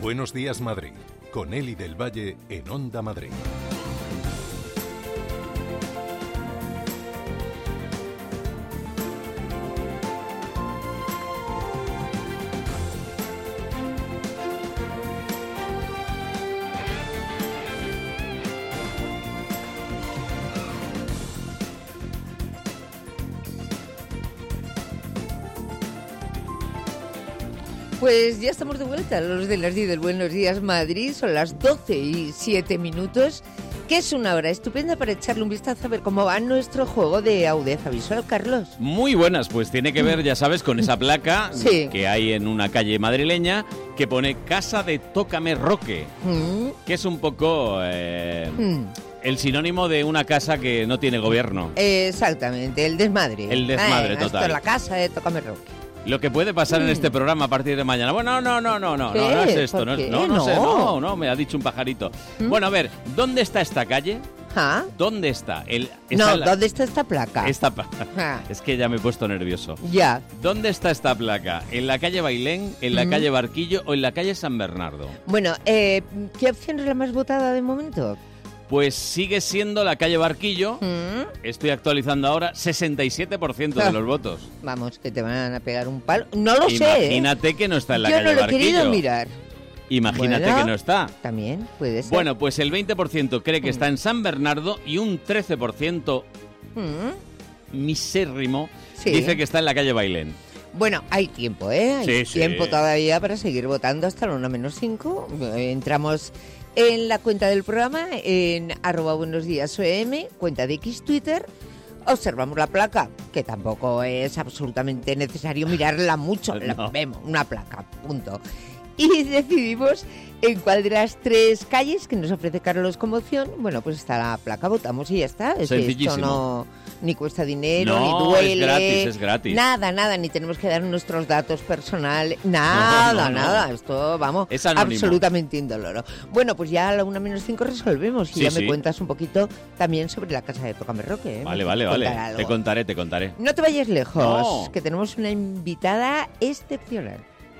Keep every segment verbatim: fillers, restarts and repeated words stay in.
Buenos días, Madrid, con Eli del Valle en Onda Madrid. Pues ya estamos de vuelta, los de las diez del Buenos Días Madrid, son las doce y siete minutos, que es una hora estupenda para echarle un vistazo a ver cómo va nuestro juego de agudeza visual, Carlos. Muy buenas, pues tiene que ver, ya sabes, con esa placa sí. que hay en una calle madrileña que pone Casa de Tócame Roque, mm. que es un poco... Eh, mm. el sinónimo de una casa que no tiene gobierno. Exactamente, el desmadre. El desmadre, eh, total. Esto es la casa de Tócame Roque. Lo que puede pasar mm. en este programa a partir de mañana. Bueno, no, no, no, no, ¿Qué? no, no es esto. No, qué? no, no, no sé, no, no, me ha dicho un pajarito. ¿Mm? Bueno, a ver, ¿dónde está esta calle? ¿Ah? ¿Dónde está? El, no, la... ¿dónde está esta placa? Esta ¿Ah? Es que ya me he puesto nervioso. Ya. ¿Dónde está esta placa? ¿En la calle Bailén, en la mm. calle Barquillo o en la calle San Bernardo? Bueno, eh, ¿qué opción es la más votada de momento? Pues sigue siendo la calle Barquillo. ¿Mm? Estoy actualizando ahora, sesenta y siete por ciento de los votos. Vamos, que te van a pegar un palo. No lo Imagínate sé. Imagínate ¿eh? que no está en la Yo calle no lo Barquillo. Yo no lo he querido mirar. Imagínate bueno, que no está. También puede ser. Bueno, pues el veinte por ciento cree que mm. está en San Bernardo y un trece por ciento mm. misérrimo sí. dice que está en la calle Bailén. Bueno, hay tiempo, ¿eh? Hay sí, tiempo sí. todavía para seguir votando hasta la una menos cinco. Entramos en la cuenta del programa, en arroba buenos días O M, cuenta de X Twitter. Observamos la placa, que tampoco es absolutamente necesario mirarla mucho. No. La vemos, una placa, punto. Y decidimos en cuál de las tres calles que nos ofrece Carlos como opción, bueno, pues está la placa, votamos y ya está. Es que esto no ni cuesta dinero, no, ni duele. es gratis, es gratis. Nada, nada, ni tenemos que dar nuestros datos personales, nada, no, no, nada. No. Esto, vamos, es anónimo. Absolutamente indoloro. Bueno, pues ya a la una menos cinco resolvemos y sí, ya sí. me cuentas un poquito también sobre la casa de Tócame Roque. ¿eh? Vale, vale, vale. Algo. Te contaré, te contaré. No te vayas lejos, no. que tenemos una invitada excepcional.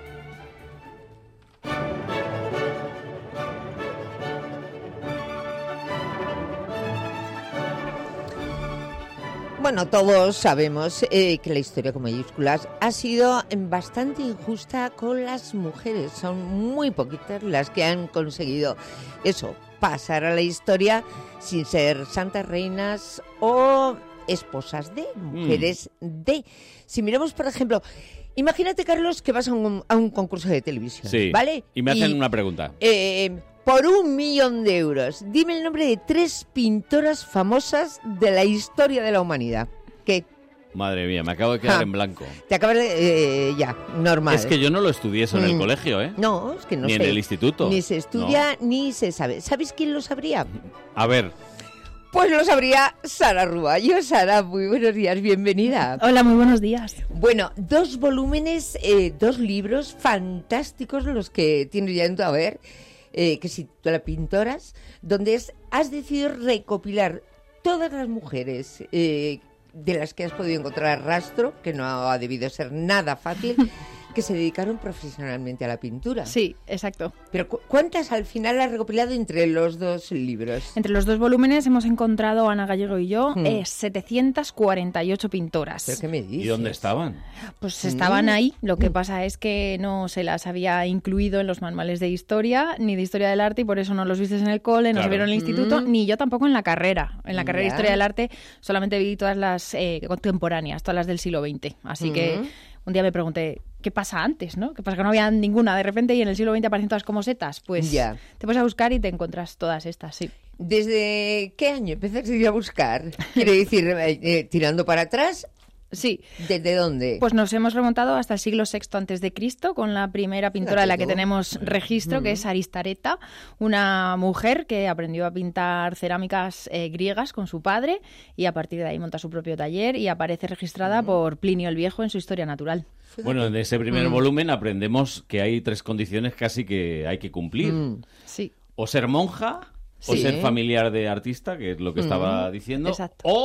Bueno, todos sabemos eh, que la historia con mayúsculas ha sido bastante injusta con las mujeres. Son muy poquitas las que han conseguido eso, pasar a la historia sin ser santas reinas o esposas de, mujeres mm. de. Si miramos, por ejemplo, imagínate, Carlos, que vas a un, a un concurso de televisión, sí. ¿vale? Y me hacen y, una pregunta. Eh, por un millón de euros, dime el nombre de tres pintoras famosas de la historia de la humanidad. ¿Qué? Madre mía, me acabo de quedar ja. en blanco. Te acabas de... Eh, ya, normal. Es que yo no lo estudié eso en el mm. colegio, ¿eh? No, es que no ni sé. Ni en el instituto. Ni se estudia, no. ni se sabe. ¿Sabes quién lo sabría? A ver... Pues lo sabría Sara Ruballo. Sara, muy buenos días, bienvenida. Hola, muy buenos días. Bueno, dos volúmenes, eh, dos libros fantásticos los que tienes ya en tu haber, eh, que si tú la pintoras, donde es, has decidido recopilar todas las mujeres eh, de las que has podido encontrar rastro, que no ha debido ser nada fácil, que se dedicaron profesionalmente a la pintura. Sí, exacto. Pero ¿cu- ¿cuántas al final has recopilado entre los dos libros? Entre los dos volúmenes hemos encontrado, Ana Gallego y yo, Hmm. eh, setecientas cuarenta y ocho pintoras. ¿Pero qué me dices? ¿Y dónde estaban? Pues estaban ahí. Lo que pasa es que no se las había incluido en los manuales de historia ni de historia del arte y por eso no los viste en el cole, no Claro. se vieron en el instituto, Mm. ni yo tampoco en la carrera. En la carrera Ya. de historia del arte solamente vi todas las eh, contemporáneas, todas las del siglo veinte. Así Mm. que un día me pregunté, ¿qué pasa antes, no? ¿Qué pasa que no había ninguna de repente y en el siglo veinte aparecen todas como setas? Pues Ya. te pones a buscar y te encuentras todas estas, sí. ¿Desde qué año empezaste a buscar? Quiere decir, eh, eh, tirando para atrás, Sí. ¿desde dónde? Pues nos hemos remontado hasta el siglo sexto antes de Cristo con la primera pintora de la que tenemos registro, Mm. que es Aristareta, una mujer que aprendió a pintar cerámicas eh, griegas con su padre y a partir de ahí monta su propio taller y aparece registrada mm. por Plinio el Viejo en su Historia Natural. Bueno, en ese primer mm. volumen aprendemos que hay tres condiciones casi que hay que cumplir. Mm. Sí. O ser monja, o Sí. ser familiar de artista, que es lo que Mm. estaba diciendo, Exacto. o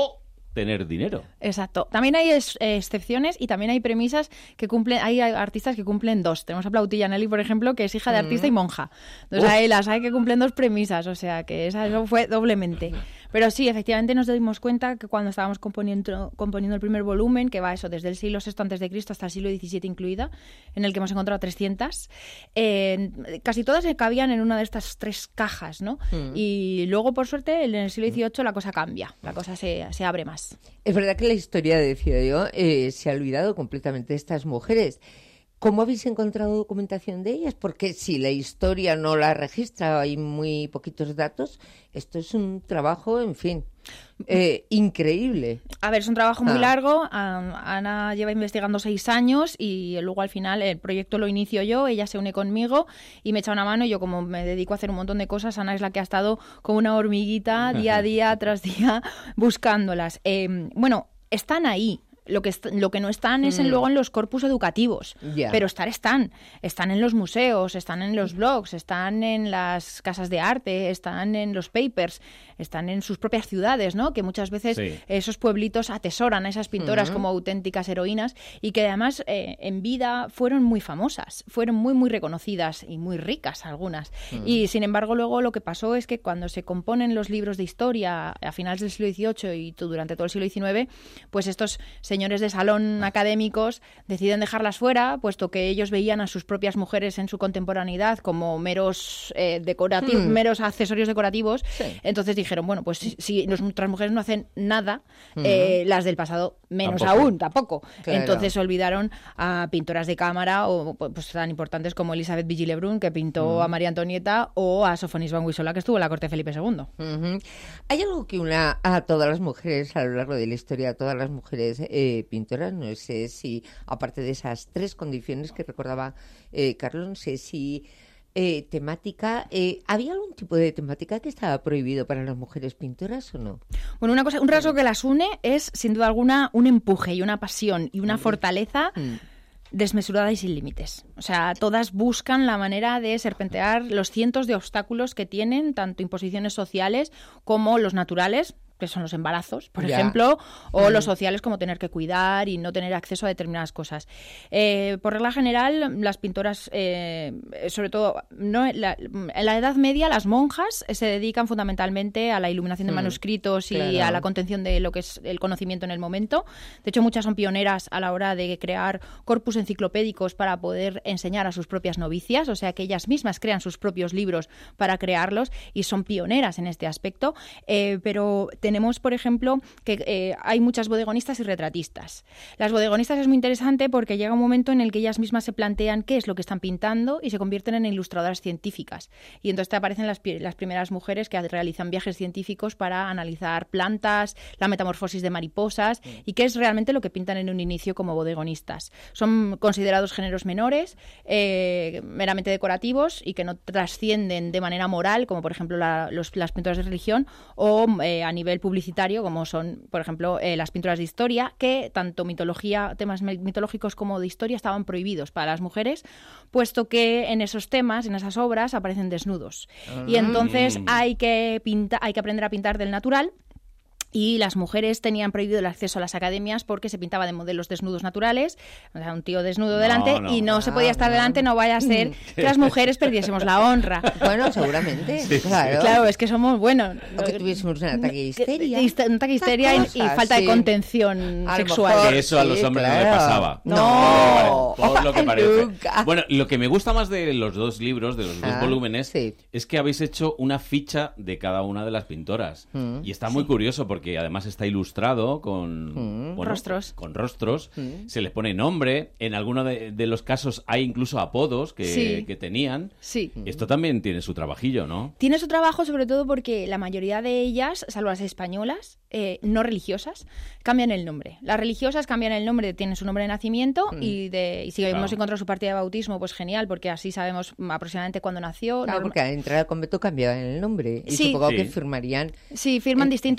tener dinero. Exacto. También hay es, eh, excepciones y también hay premisas que cumplen, hay artistas que cumplen dos. Tenemos a Plautilla Nelly, por ejemplo, que es hija de artista mm. y monja. Entonces, ahí las hay que cumplen dos premisas, o sea, que esa, eso fue doblemente. Pero sí, efectivamente nos dimos cuenta que cuando estábamos componiendo, componiendo el primer volumen, que va eso desde el siglo sexto antes de Cristo hasta el siglo diecisiete incluida, en el que hemos encontrado trescientas, eh, casi todas se cabían en una de estas tres cajas, ¿no? Mm. Y luego, por suerte, en el siglo dieciocho la cosa cambia, la cosa se, se abre más. Es verdad que la historia, decía yo, eh, se ha olvidado completamente de estas mujeres. ¿Cómo habéis encontrado documentación de ellas? Porque si la historia no la registra, hay muy poquitos datos, esto es un trabajo, en fin, eh, increíble. A ver, es un trabajo muy ah. largo. Ana lleva investigando seis años y luego al final el proyecto lo inicio yo, ella se une conmigo y me echa una mano. Y yo, como me dedico a hacer un montón de cosas, Ana es la que ha estado como una hormiguita día a día tras día buscándolas. Eh, bueno, están ahí. Lo que, est- lo que no están es en, luego en los corpus educativos, yeah. pero estar están. Están en los museos, están en los blogs, están en las casas de arte, están en los papers, están en sus propias ciudades, ¿no? Que muchas veces sí. esos pueblitos atesoran a esas pintoras uh-huh. como auténticas heroínas y que además eh, en vida fueron muy famosas, fueron muy, muy reconocidas y muy ricas algunas. Uh-huh. Y sin embargo luego lo que pasó es que cuando se componen los libros de historia a finales del siglo dieciocho y durante todo el siglo diecinueve, pues estos señores señores de salón académicos deciden dejarlas fuera, puesto que ellos veían a sus propias mujeres en su contemporaneidad como meros eh, decorativos, hmm. meros accesorios decorativos. Sí. Entonces dijeron, bueno, pues si, si nuestras mujeres no hacen nada, uh-huh. eh, las del pasado menos tampoco. aún, tampoco. Claro. Entonces olvidaron a pintoras de cámara o pues tan importantes como Elisabeth Vigée-Lebrun, que pintó uh-huh. a María Antonieta, o a Sofonis van Wissola, que estuvo en la corte de Felipe segundo. Uh-huh. ¿Hay algo que una a todas las mujeres a lo largo de la historia, a todas las mujeres eh, pintoras? No sé si, aparte de esas tres condiciones que recordaba eh, Carlos, no sé si eh, temática, eh, ¿había algún tipo de temática que estaba prohibido para las mujeres pintoras o no? Bueno, una cosa, un rasgo que las une es, sin duda alguna, un empuje y una pasión y una mm. fortaleza mm. desmesurada y sin límites. O sea, todas buscan la manera de serpentear los cientos de obstáculos que tienen, tanto imposiciones sociales como los naturales, que son los embarazos, por yeah. ejemplo, o mm. los sociales, como tener que cuidar y no tener acceso a determinadas cosas. Eh, por regla general, las pintoras, eh, sobre todo no, en, la, en la Edad Media, las monjas se dedican fundamentalmente a la iluminación de mm. manuscritos y claro. a la contención de lo que es el conocimiento en el momento. De hecho, muchas son pioneras a la hora de crear corpus enciclopédicos para poder enseñar a sus propias novicias, o sea, que ellas mismas crean sus propios libros para crearlos y son pioneras en este aspecto, eh, pero tenemos, por ejemplo, que eh, hay muchas bodegonistas y retratistas. Las bodegonistas es muy interesante porque llega un momento en el que ellas mismas se plantean qué es lo que están pintando y se convierten en ilustradoras científicas. Y entonces te aparecen las, las primeras mujeres que realizan viajes científicos para analizar plantas, la metamorfosis de mariposas mm. y qué es realmente lo que pintan en un inicio como bodegonistas. Son considerados géneros menores, eh, meramente decorativos y que no trascienden de manera moral, como por ejemplo la, los, las pinturas de religión, o eh, a nivel publicitario, como son, por ejemplo, eh, las pinturas de historia, que tanto mitología, temas mitológicos como de historia estaban prohibidos para las mujeres, puesto que en esos temas, en esas obras, aparecen desnudos. Mm. Y entonces hay que pinta, hay que aprender a pintar del natural. Y las mujeres tenían prohibido el acceso a las academias porque se pintaba de modelos desnudos naturales, o sea, un tío desnudo no, delante, no, y no ah, se podía estar no. delante, no vaya a ser que las mujeres perdiésemos la honra. Bueno, seguramente, sí, claro. Claro, es que somos, bueno... O que tuviésemos un ataque de histeria. Un ataque de histeria y, y falta sí. de contención a sexual. Mejor, que eso a los hombres claro. no les pasaba. No, por, por lo que parece. Nunca. Bueno, lo que me gusta más de los dos libros, de los dos ah, volúmenes, sí. es que habéis hecho una ficha de cada una de las pintoras. Mm, y está muy sí. curioso porque además está ilustrado ilustrado con mm. bueno, rostros, con rostros. Mm. Se les pone nombre. En alguno de, de los casos hay incluso apodos que, sí. que tenían. Sí. Esto también tiene su trabajillo, ¿no? Tiene su trabajo, sobre todo porque la mayoría de ellas, salvo las españolas, eh, no religiosas, cambian el nombre. Las religiosas cambian el nombre, tienen su nombre de nacimiento mm. y, de, y si claro. hemos encontrado su partida de bautismo, pues genial, porque así sabemos aproximadamente cuándo nació. Claro, norma- porque al entrar al convento cambiaban el nombre y sí. supongo sí. que firmarían. Sí, firman eh, distinto. Además, cambian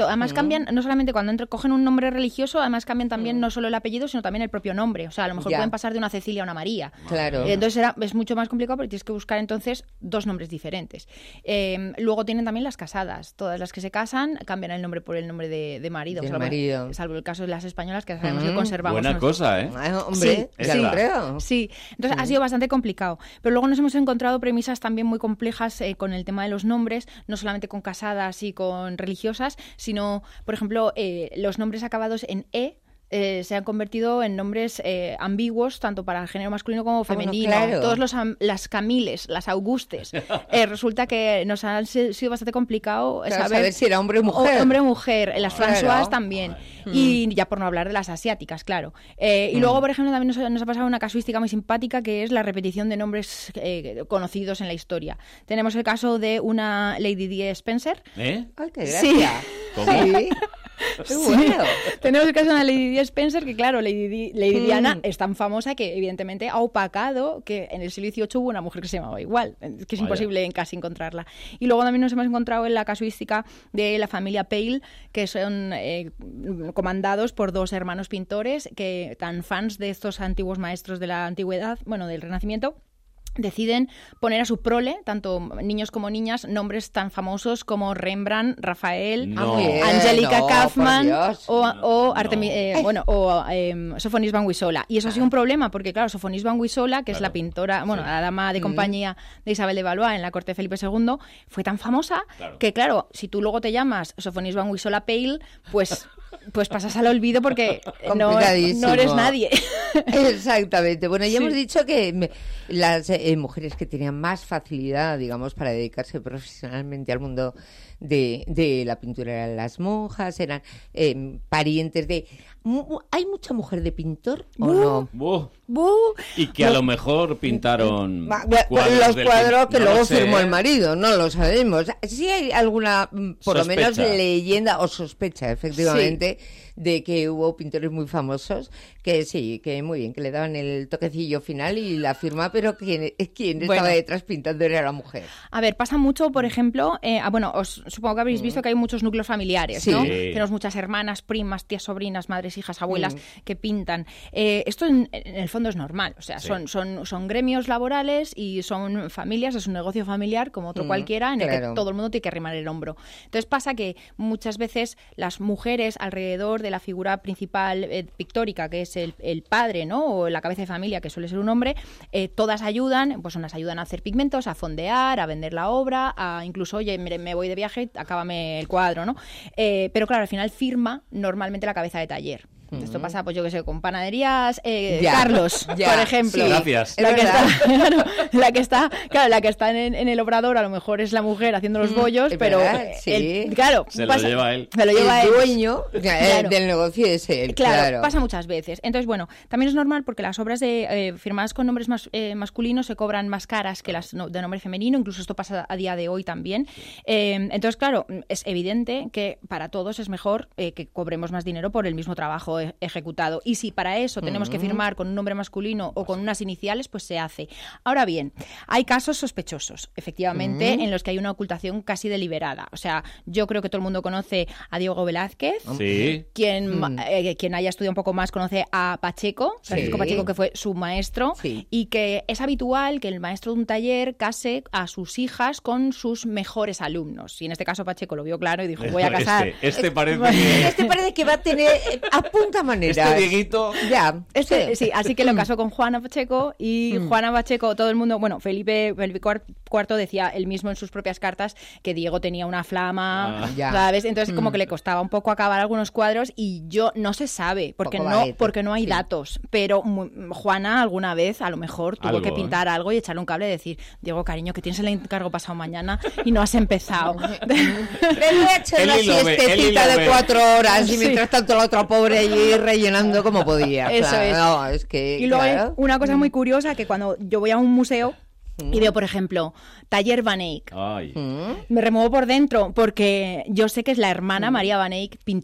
cambian, no solamente cuando entre, cogen un nombre religioso, además cambian también mm. no solo el apellido, sino también el propio nombre. O sea, a lo mejor ya. pueden pasar de una Cecilia a una María. Claro. Entonces era, es mucho más complicado porque tienes que buscar entonces dos nombres diferentes. Eh, luego tienen también las casadas. Todas las que se casan cambian el nombre por el nombre de, de marido. De salvo, marido. Salvo el caso de las españolas, que sabemos mm. que conservamos. Buena cosa, ¿eh? Ah, hombre, sí, sí, creo. Sí, entonces mm. ha sido bastante complicado. Pero luego nos hemos encontrado premisas también muy complejas eh, con el tema de los nombres, no solamente con casadas y con religiosas, sino, por ejemplo, eh, los nombres acabados en E Eh, se han convertido en nombres eh, ambiguos tanto para el género masculino como femenino. Ah, bueno, claro. Todos los las Camiles, las Augustes. Eh, resulta que nos ha sido bastante complicado claro, saber, saber si era hombre o mujer. O, hombre o mujer. Las claro. François también. Ay. Y ya por no hablar de las asiáticas, claro. Eh, y mm. luego, por ejemplo, también nos, nos ha pasado una casuística muy simpática que es la repetición de nombres eh, conocidos en la historia. Tenemos el caso de una Lady Di Spencer. ¿Eh? Ay, qué gracia. Sí. ¿Cómo? Sí. Sí. Bueno. Tenemos el caso de una Lady Di Spencer que, claro, Lady, Di, Lady mm. Diana es tan famosa que, evidentemente, ha opacado que en el siglo dieciocho hubo una mujer que se llamaba igual, que es Vaya. imposible en casi encontrarla. Y luego también nos hemos encontrado en la casuística de la familia Pale, que son eh, comandados por dos hermanos pintores que, tan fans de estos antiguos maestros de la antigüedad, bueno, del Renacimiento, deciden poner a su prole, tanto niños como niñas, nombres tan famosos como Rembrandt, Rafael, no. Angélica no, Kaufman o, no, o, Artemi, eh, no. bueno, o eh, Sofonis Banguisola. Y eso ha sido un problema porque, claro, Sofonis Banguisola, que claro. es la pintora, bueno, sí. la dama de compañía mm. de Isabel de Valois en la corte de Felipe segundo, fue tan famosa claro. que, claro, si tú luego te llamas Sofonis Banguisola Pale, pues... pues pasas al olvido porque no, no eres nadie. Exactamente. Bueno, ya sí. hemos dicho que las eh, mujeres que tenían más facilidad, digamos, para dedicarse profesionalmente al mundo de, de la pintura eran las monjas, eran eh, parientes de... ¿Hay mucha mujer de pintor o Buh, no? Buh. Buh. Y que a lo mejor pintaron cuadros los cuadros que no luego firmó el marido, no lo sabemos. Sí hay alguna, por sospecha. lo menos leyenda o sospecha, efectivamente, sí. de que hubo pintores muy famosos que sí, que muy bien, que le daban el toquecillo final y la firma, pero quien, quien bueno. estaba detrás pintando era la mujer. A ver, pasa mucho, por ejemplo, eh, bueno, os supongo que habéis visto que hay muchos núcleos familiares, sí. ¿no? Sí. Tenemos muchas hermanas, primas, tías, sobrinas, madres, hijas, abuelas mm. que pintan. Eh, esto en, en el fondo es normal, o sea, sí. son, son, son gremios laborales y son familias, es un negocio familiar como otro mm, cualquiera en el claro. que todo el mundo tiene que arrimar el hombro. Entonces pasa que muchas veces las mujeres alrededor de la figura principal eh, pictórica, que es el, el padre, ¿no? O la cabeza de familia, que suele ser un hombre, eh, todas ayudan, pues unas ayudan a hacer pigmentos, a fondear, a vender la obra, a incluso, oye, me, me voy de viaje, acábame el cuadro, ¿no? Eh, pero claro, al final firma normalmente la cabeza de taller. Mm-hmm. Esto pasa, pues yo que sé, con panaderías eh, Carlos, ya. por ejemplo. Sí, gracias. La que, está, claro, la que está, claro, la que está en, en el obrador a lo mejor es la mujer haciendo los bollos, mm, pero sí. el, claro, se pasa, lo lleva él. Se lo lleva el él. dueño claro. del negocio es él. Claro, claro, pasa muchas veces. Entonces, bueno, también es normal porque las obras de eh, firmadas con nombres mas, eh, masculinos se cobran más caras que las no, de nombre femenino, incluso esto pasa a día de hoy también. Eh, entonces, claro, es evidente que para todos es mejor eh, que cobremos más dinero por el mismo trabajo e- ejecutado. Y si para eso tenemos que firmar con un nombre masculino o con unas iniciales, pues se hace. Ahora bien, hay casos sospechosos, efectivamente, mm. en los que hay una ocultación casi deliberada. O sea, yo creo que todo el mundo conoce a Diego Velázquez. Sí. Quien, mm. eh, quien haya estudiado un poco más conoce a Pacheco, Francisco sí. Pacheco, que fue su maestro, sí. y que es habitual que el maestro de un taller case a sus hijas con sus mejores alumnos. Y en este caso Pacheco lo vio claro y dijo, voy a casar... Este, este parece que... Este parece que va a tener... Apunta manera. Este Dieguito... Ya, este, sí. sí, así que lo casó con Juana Pacheco y mm. Juana Pacheco, todo el mundo, bueno, Felipe, Felipe cuarto decía él mismo en sus propias cartas que Diego tenía una flama, ah. ¿sabes? Entonces mm. como que le costaba un poco acabar algunos cuadros y yo no se sabe, porque no, porque no hay sí. datos, pero Juana alguna vez a lo mejor tuvo algo, que pintar ¿eh? algo y echarle un cable y decir, Diego, cariño, que tienes el encargo pasado mañana y no has empezado. Me voy a echar una siestecita de cuatro horas y mientras sí. tanto la otra pobre allí rellenando como podía. Eso claro, es. No, es que, y luego claro. hay una cosa muy curiosa que cuando yo voy a un museo y veo, por ejemplo, Taller Van Eyck, Ay. me remuevo por dentro porque yo sé que es la hermana María Van Eyck pintó.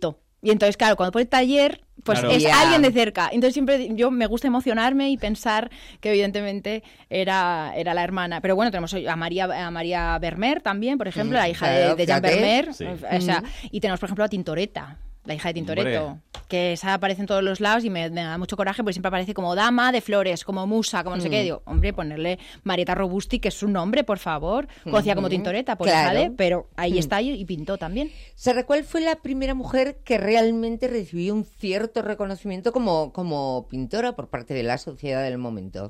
Y entonces, claro, cuando pone taller, pues claro. es Yeah. alguien de cerca. Entonces siempre yo me gusta emocionarme y pensar que evidentemente era, era la hermana. Pero bueno, tenemos a María, a María Vermeer también, por ejemplo, mm, la hija claro, de, de Jean fíjate. Vermeer. Sí. O sea, y tenemos, por ejemplo, a Tintoretta, la hija de Tintoretto, Hombre. que esa aparece en todos los lados y me, me da mucho coraje porque siempre aparece como dama de flores, como musa, como no sé Mm. qué. Digo, hombre, ponerle Marieta Robusti, que es su nombre, por favor. Conocida como Tintoretta, pues Claro. sale, pero ahí Mm. está y, y pintó también. Sara, ¿cuál fue la primera mujer que realmente recibió un cierto reconocimiento como, como pintora por parte de la sociedad del momento?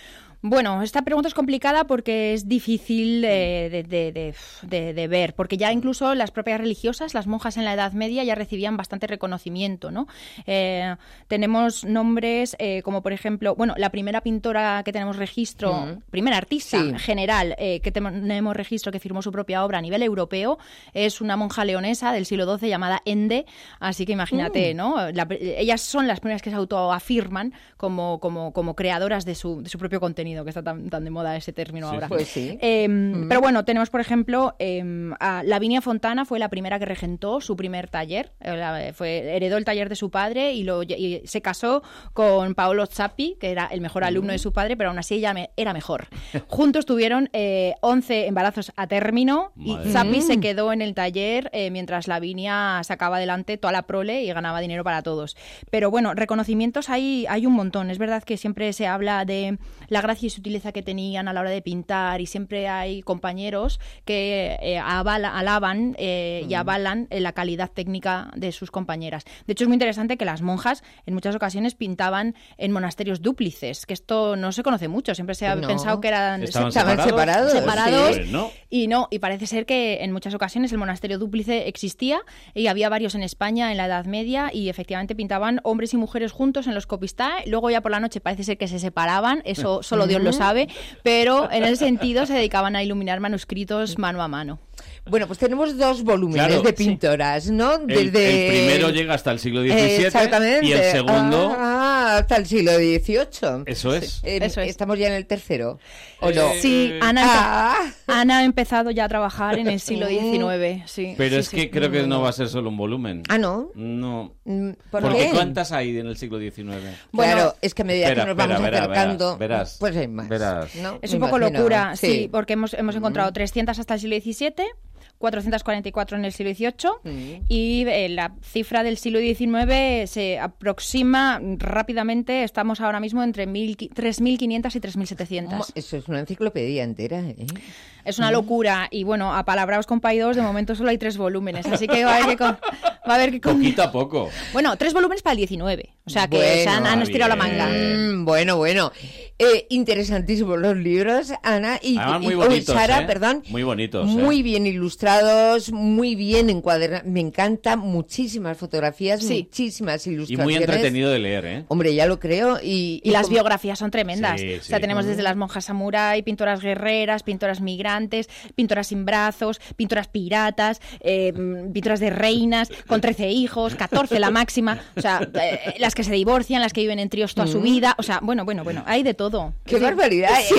Bueno, esta pregunta es complicada porque es difícil eh, de, de, de, de, de ver, porque ya incluso las propias religiosas, las monjas en la Edad Media ya recibían bastante reconocimiento, ¿no? Eh, tenemos nombres eh, como, por ejemplo, bueno, la primera pintora que tenemos registro, mm. primera artista sí. general eh, que tenemos registro que firmó su propia obra a nivel europeo, es una monja leonesa del siglo doce llamada Ende, así que imagínate, mm. ¿no? La, ellas son las primeras que se autoafirman como, como, como creadoras de su, de su propio contenido, que está tan, tan de moda ese término sí, ahora. Pues sí. Eh, mm. Pero bueno, tenemos, por ejemplo, eh, a Lavinia Fontana fue la primera que regentó su primer taller. Eh, fue, heredó el taller de su padre y, lo, y se casó con Paolo Zappi, que era el mejor alumno mm. de su padre, pero aún así ella me, era mejor. Juntos tuvieron eh, once embarazos a término Madre. y Zappi mm. se quedó en el taller eh, mientras Lavinia sacaba adelante toda la prole y ganaba dinero para todos. Pero bueno, reconocimientos hay, hay un montón. Es verdad que siempre se habla de la gracia y sutileza que tenían a la hora de pintar y siempre hay compañeros que eh, avala, alaban eh, mm. y avalan eh, la calidad técnica de sus compañeras. De hecho, es muy interesante que las monjas en muchas ocasiones pintaban en monasterios dúplices, que esto no se conoce mucho, siempre se ha no. pensado que eran estaban se, separados, separados, separados sí. ¿no? y no, y parece ser que en muchas ocasiones el monasterio dúplice existía y había varios en España en la Edad Media y efectivamente pintaban hombres y mujeres juntos en los copistae, luego ya por la noche parece ser que se separaban, eso solo Dios lo sabe, pero en ese sentido se dedicaban a iluminar manuscritos mano a mano. Bueno, pues tenemos dos volúmenes claro, de pintoras, sí. ¿no? Desde... El, el primero llega hasta el siglo diecisiete Exactamente. y el segundo... Ah, hasta el siglo dieciocho. Eso es. Sí. Eh, Eso es. ¿Estamos ya en el tercero? ¿O eh, no? Sí, Ana, ah. Ana ha empezado ya a trabajar en el siglo diecinueve. Sí, Pero sí, es que sí. creo que no va a ser solo un volumen. Ah, ¿no? No. ¿Por Porque qué? ¿cuántas hay en el siglo diecinueve? Bueno, Bueno, es que a medida espera, que nos vamos espera, verá, acercando, verás, pues hay más. verás. ¿no? Es Me un poco imagino. locura, sí, sí porque hemos, hemos encontrado mm. trescientas hasta el siglo diecisiete, cuatrocientas cuarenta y cuatro en el siglo dieciocho mm. y eh, la cifra del siglo diecinueve se aproxima rápidamente, estamos ahora mismo entre tres mil quinientas y tres mil setecientas. Eso es una enciclopedia entera, ¿eh? Es una locura y bueno, apalabraos con Paidós, de momento solo hay tres volúmenes, así que va a haber que... Con, va a haber que con... Poquito a poco. Bueno, tres volúmenes para el diecinueve, o sea que bueno, se han, han estirado bien. la manga. Mm, bueno, bueno. Eh, interesantísimos los libros, Ana y, Además, muy y bonitos, Sara, ¿eh? perdón. Muy bonitos. Muy ¿eh? bien ilustrados, muy bien encuadernados. Me encanta, muchísimas fotografías, sí. muchísimas Y ilustraciones. muy entretenido de leer, ¿eh? Hombre, ya lo creo. Y, Y, y las como... biografías son tremendas. Sí, o sea, sí. tenemos desde las monjas samurái, pintoras guerreras, pintoras migrantes, pintoras sin brazos, pintoras piratas, eh, pintoras de reinas, con trece hijos, catorce la máxima. O sea, eh, las que se divorcian, las que viven en tríos toda mm. su vida. O sea, bueno, bueno, bueno, hay de todo. ¡Qué sí. barbaridad! Sí.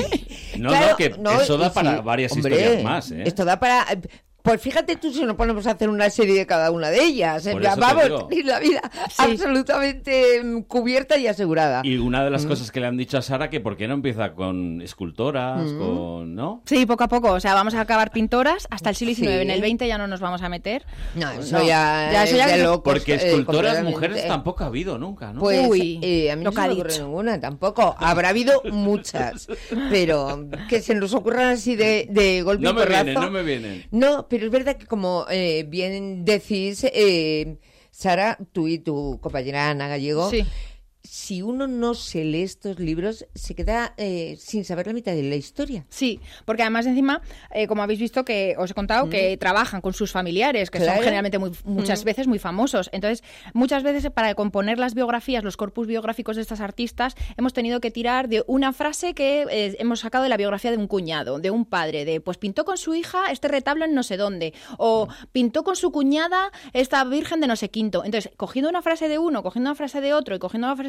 No, claro, no, que no, eso da para sí, varias hombre, historias más, ¿eh? Esto da para... Pues fíjate tú si nos ponemos a hacer una serie de cada una de ellas. Por Ya, eso vamos, te digo. y la vida Sí. absolutamente mm, cubierta y asegurada. Y una de las Mm. cosas que le han dicho a Sara, que por qué no empieza con escultoras, Mm. con... ¿no? Sí, poco a poco. O sea, vamos a acabar pintoras hasta el siglo diecinueve. Sí. En el veinte ya no nos vamos a meter. No, eso No. ya, Ya, eso ya es de que- locos, Porque eh, escultoras completamente. mujeres tampoco ha habido nunca, ¿no? Pues Uy, eh, a mí lo no que se ha me ocurre dicho. ninguna tampoco. Habrá habido muchas, pero que se nos ocurran así de, de golpe No y me porrazo. vienen, no me vienen. No, pero es verdad que como eh, bien decís, eh, Sara, tú y tu compañera Ana Gallego, Sí. si uno no se lee estos libros, se queda eh, sin saber la mitad de la historia. Sí, porque además encima, eh, como habéis visto, que os he contado, mm. que trabajan con sus familiares, que claro. son generalmente muy, muchas mm. veces muy famosos. Entonces, muchas veces para componer las biografías, los corpus biográficos de estas artistas, hemos tenido que tirar de una frase que eh, hemos sacado de la biografía de un cuñado, de un padre, de pues pintó con su hija este retablo en no sé dónde, o mm. pintó con su cuñada esta virgen de no sé quinto. Entonces, cogiendo una frase de uno, cogiendo una frase de otro y cogiendo una frase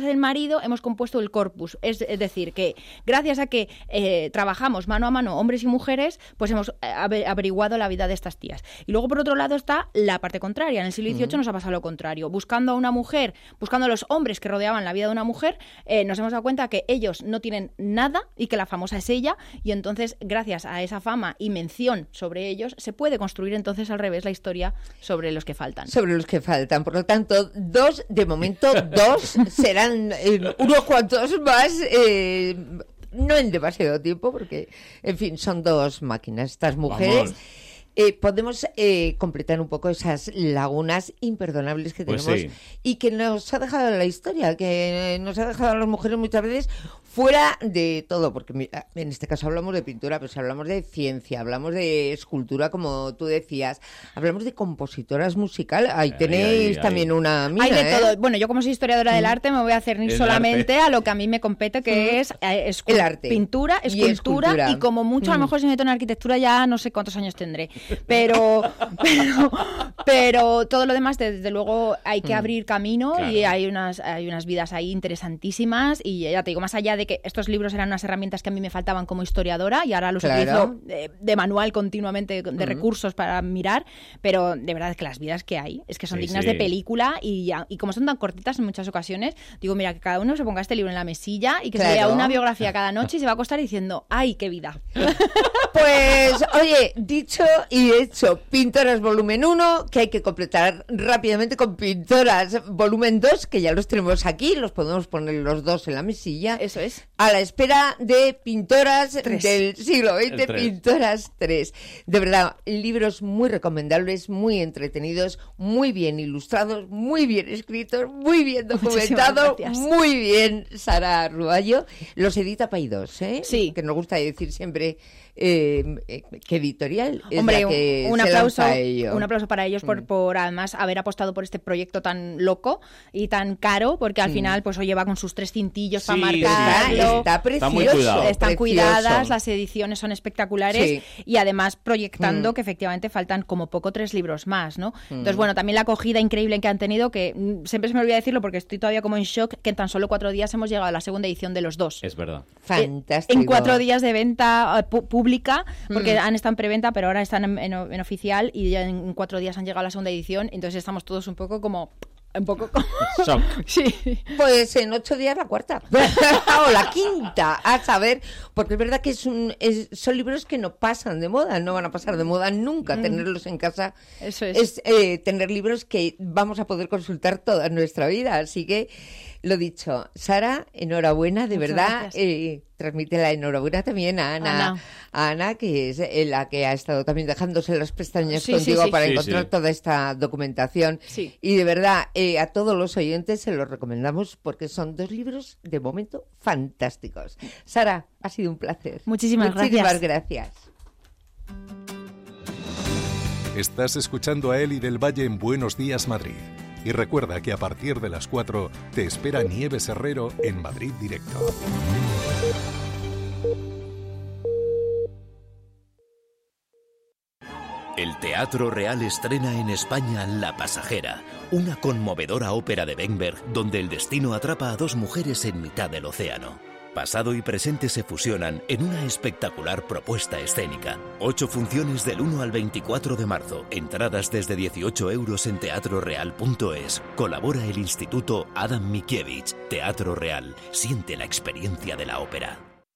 del marido hemos compuesto el corpus. Es, es decir, que gracias a que eh, trabajamos mano a mano hombres y mujeres, pues hemos averiguado la vida de estas tías. Y luego, por otro lado, está la parte contraria. En el siglo dieciocho uh-huh. nos ha pasado lo contrario. Buscando a una mujer, buscando a los hombres que rodeaban la vida de una mujer, eh, nos hemos dado cuenta que ellos no tienen nada y que la famosa es ella, y entonces, gracias a esa fama y mención sobre ellos, se puede construir entonces al revés la historia sobre los que faltan. Sobre los que faltan. Por lo tanto, dos, de momento, dos serán eh, unos cuantos más, eh, no en demasiado tiempo, porque, en fin, son dos máquinas, estas mujeres. Eh, podemos eh, completar un poco esas lagunas imperdonables que tenemos pues sí. y que nos ha dejado la historia, que nos ha dejado a las mujeres muchas veces fuera de todo, porque mira, en este caso hablamos de pintura, pero si hablamos de ciencia, hablamos de escultura, como tú decías, hablamos de compositoras musicales, ahí tenéis ay, también ay. una mina, hay de ¿eh? todo. Bueno, yo como soy historiadora del arte me voy a cernir solamente arte. a lo que a mí me compete, que es eh, escu- el arte. pintura, escultura, y, escultura. y como mucho, mm. a lo mejor si me meto en arquitectura ya no sé cuántos años tendré. Pero, pero, pero todo lo demás, desde luego, hay que abrir camino claro. y hay unas, hay unas vidas ahí interesantísimas. Y ya te digo, más allá de que estos libros eran unas herramientas que a mí me faltaban como historiadora y ahora los claro. utilizo de, de manual continuamente, de uh-huh. recursos para mirar, pero de verdad que las vidas que hay es que son sí, dignas sí. de película y, ya, y como son tan cortitas en muchas ocasiones, digo, mira, que cada uno se ponga este libro en la mesilla y que claro. se lea una biografía cada noche y se va a acostar diciendo, ¡ay, qué vida! Pues, oye, dicho y hecho, Pintoras volumen uno, que hay que completar rápidamente con Pintoras volumen dos, que ya los tenemos aquí, los podemos poner los dos en la mesilla. Eso es. A la espera de Pintoras tres. Del siglo veinte, Pintoras tres. De verdad, libros muy recomendables, muy entretenidos, muy bien ilustrados, muy bien escritos, muy bien documentados, muy bien, Sara Ruballo. Los edita Paidós, ¿eh? Sí. Que nos gusta decir siempre eh, eh, que editorial es Hombre, la que un, se aplauso, lanza a ello. Un aplauso para ellos por, mm. por además haber apostado por este proyecto tan loco y tan caro, porque al mm. final pues oye, va con sus tres cintillos sí, para marcarlo. Sí, está precioso. Está muy cuidado. Están precioso. cuidadas, las ediciones son espectaculares sí. y además proyectando mm. que efectivamente faltan como poco tres libros más, ¿no? Mm. Entonces, bueno, también la acogida increíble que han tenido, que mm, siempre se me olvida decirlo porque estoy todavía como en shock, que en tan solo cuatro días hemos llegado a la segunda edición de los dos. Es verdad. Fantástico. En cuatro días de venta uh, pública, porque mm. han estado en preventa, pero ahora están en, en, en oficial y ya en cuatro días han llegado a la segunda edición, entonces estamos todos un poco como... Un poco como... Shock. Sí. Pues en ocho días la cuarta. O la quinta, a saber, porque es verdad que es un, es, son libros que no pasan de moda, no van a pasar de moda nunca. Mm. Tenerlos en casa Eso es, es eh, tener libros que vamos a poder consultar toda nuestra vida. Así que, lo dicho, Sara, enhorabuena, de Muchas verdad. Eh, transmite la enhorabuena también a Ana, Ana. A Ana, que es la que ha estado también dejándose las pestañas sí, contigo sí, sí. para sí, encontrar sí. toda esta documentación. Sí. Y de verdad, eh, a todos los oyentes se los recomendamos porque son dos libros de momento fantásticos. Sara, ha sido un placer. Muchísimas, Muchísimas gracias. gracias. Estás escuchando a Eli del Valle en Buenos Días Madrid. Y recuerda que a partir de las cuatro te espera Nieves Herrero en Madrid Directo. El Teatro Real estrena en España La Pasajera, una conmovedora ópera de Wengberg donde el destino atrapa a dos mujeres en mitad del océano. Pasado y presente se fusionan en una espectacular propuesta escénica. Ocho funciones del uno al veinticuatro de marzo. Entradas desde dieciocho euros en teatro real punto es. Colabora el Instituto Adam Mickiewicz. Teatro Real. Siente la experiencia de la ópera.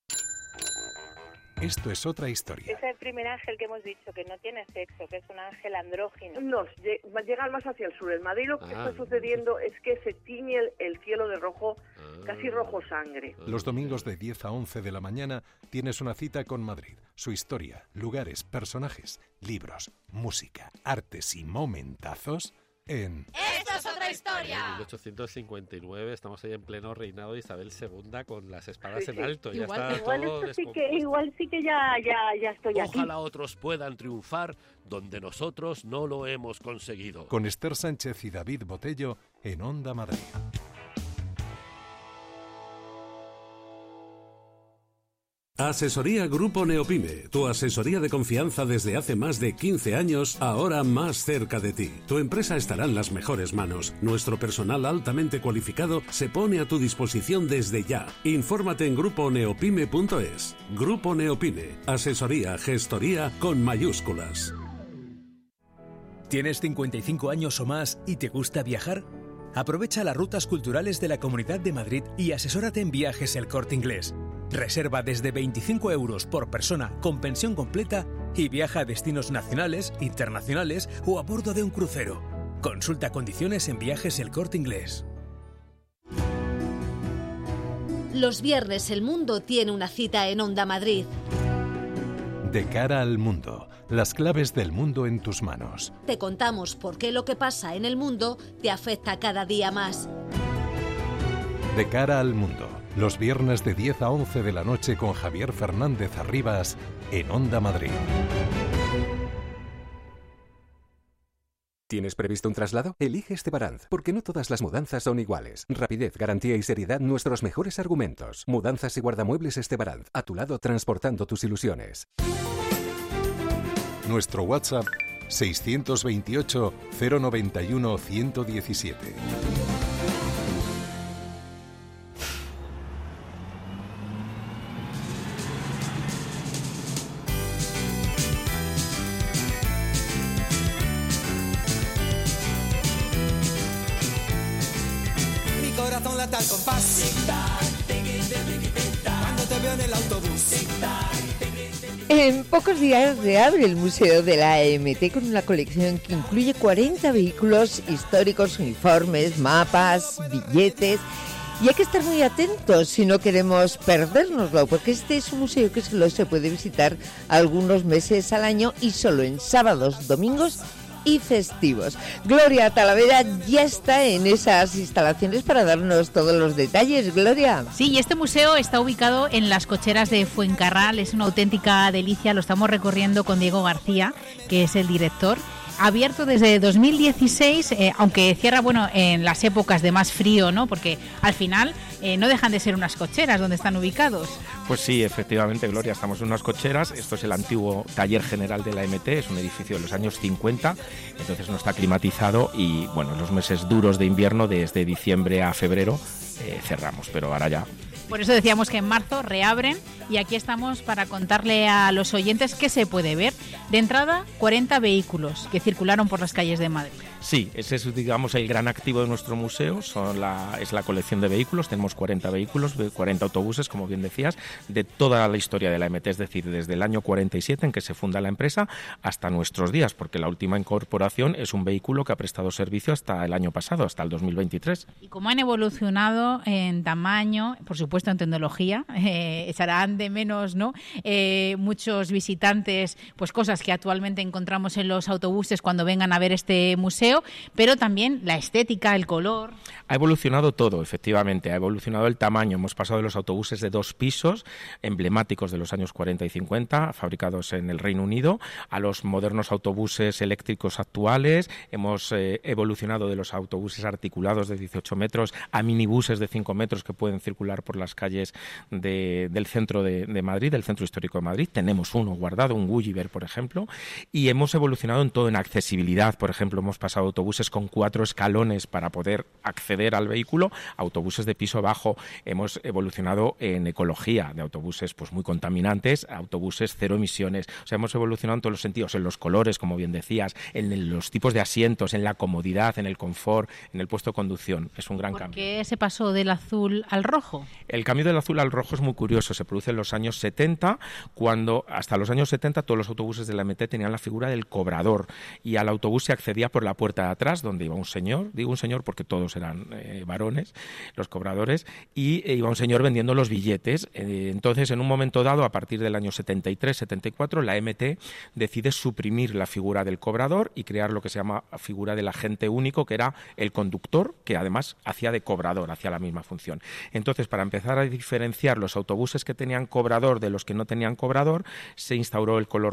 Esto es otra historia. Es el primer ángel que hemos dicho que no tiene sexo, que es un ángel andrógino. No, llegan más hacia el sur. En Madrid lo que ah, está sucediendo es que se tiñe el, el cielo de rojo, ah, casi rojo sangre. Los domingos de diez a once de la mañana tienes una cita con Madrid. Su historia, lugares, personajes, libros, música, artes y momentazos en... ¡Esto es otra historia! En mil ochocientos cincuenta y nueve estamos ahí en pleno reinado de Isabel segunda con las espadas sí, en alto. Ya igual, está igual, todo sí que, igual sí que ya, ya, ya estoy Ojalá aquí. Ojalá otros puedan triunfar donde nosotros no lo hemos conseguido. Con Esther Sánchez y David Botello en Onda Madrid. Asesoría Grupo Neopime, tu asesoría de confianza desde hace más de quince años, ahora más cerca de ti. Tu empresa estará en las mejores manos. Nuestro personal altamente cualificado se pone a tu disposición desde ya. Infórmate en grupo neopime punto es. Grupo Neopime, asesoría, gestoría con mayúsculas. ¿Tienes cincuenta y cinco años o más y te gusta viajar? Aprovecha las rutas culturales de la Comunidad de Madrid y asesórate en Viajes El Corte Inglés. Reserva desde veinticinco euros por persona con pensión completa y viaja a destinos nacionales, internacionales o a bordo de un crucero. Consulta condiciones en Viajes El Corte Inglés. Los viernes el mundo tiene una cita en Onda Madrid. De cara al mundo, las claves del mundo en tus manos. Te contamos por qué lo que pasa en el mundo te afecta cada día más. De cara al mundo, los viernes de diez a once de la noche con Javier Fernández Arribas en Onda Madrid. ¿Tienes previsto un traslado? Elige Estebaranz, porque no todas las mudanzas son iguales. Rapidez, garantía y seriedad, nuestros mejores argumentos. Mudanzas y guardamuebles Estebaranz, a tu lado transportando tus ilusiones. Nuestro WhatsApp seiscientos veintiocho, cero noventa y uno, ciento diecisiete. Al compás. Cuando te veo en el autobús. En pocos días reabre el Museo de la A M T con una colección que incluye cuarenta vehículos históricos, uniformes, mapas, billetes. Y hay que estar muy atentos si no queremos perdérnoslo, porque este es un museo que solo se puede visitar algunos meses al año y solo en sábados, domingos y festivos. Gloria Talavera ya está en esas instalaciones para darnos todos los detalles. Gloria. Sí, y este museo está ubicado en las cocheras de Fuencarral, es una auténtica delicia, lo estamos recorriendo con Diego García, que es el director. Abierto desde dos mil dieciséis, eh, aunque cierra bueno en las épocas de más frío, ¿no? Porque al final eh, no dejan de ser unas cocheras donde están ubicados. Pues sí, efectivamente, Gloria, estamos en unas cocheras. Esto es el antiguo taller general de la A M T, es un edificio de los años cincuenta, entonces no está climatizado y bueno, en los meses duros de invierno, desde diciembre a febrero, eh, cerramos, pero ahora ya. Por eso decíamos que en marzo reabren y aquí estamos para contarle a los oyentes qué se puede ver. De entrada, cuarenta vehículos que circularon por las calles de Madrid. Sí, ese es, digamos, el gran activo de nuestro museo, son la, es la colección de vehículos. Tenemos cuarenta vehículos, cuarenta autobuses, como bien decías, de toda la historia de la A M T, es decir, desde el año cuarenta y siete en que se funda la empresa hasta nuestros días, porque la última incorporación es un vehículo que ha prestado servicio hasta el año pasado, hasta el dos mil veintitrés. Y cómo han evolucionado en tamaño, por supuesto en tecnología, eh, echarán de menos, ¿no? Eh, muchos visitantes, pues cosas que actualmente encontramos en los autobuses cuando vengan a ver este museo, pero también la estética, el color. Ha evolucionado todo, efectivamente, ha evolucionado el tamaño. Hemos pasado de los autobuses de dos pisos, emblemáticos de los años cuarenta y cincuenta, fabricados en el Reino Unido, a los modernos autobuses eléctricos actuales. Hemos eh, evolucionado de los autobuses articulados de dieciocho metros a minibuses de cinco metros que pueden circular por las calles de, del centro de, de Madrid, del centro histórico de Madrid. Tenemos uno guardado, un Gulliver, por ejemplo, y hemos evolucionado en todo, en accesibilidad. Por ejemplo, hemos pasado autobuses con cuatro escalones para poder acceder al vehículo, autobuses de piso bajo. Hemos evolucionado en ecología, de autobuses pues muy contaminantes a autobuses cero emisiones. O sea, hemos evolucionado en todos los sentidos, en los colores, como bien decías, en los tipos de asientos, en la comodidad, en el confort, en el puesto de conducción. Es un gran ¿Por cambio. ¿Por qué se pasó del azul al rojo? El cambio del azul al rojo es muy curioso. Se produce en los años setenta, cuando hasta los años setenta todos los autobuses de la A M T tenían la figura del cobrador y al autobús se accedía por la puerta de atrás, donde iba un señor, digo un señor porque todos eran eh, varones, los cobradores, y eh, iba un señor vendiendo los billetes. Eh, entonces, en un momento dado, a partir del año setenta y tres setenta y cuatro, la A M T decide suprimir la figura del cobrador y crear lo que se llama figura del agente único, que era el conductor, que además hacía de cobrador, hacía la misma función. Entonces, para empezar a diferenciar los autobuses que tenían cobrador de los que no tenían cobrador, se instauró el color rojo como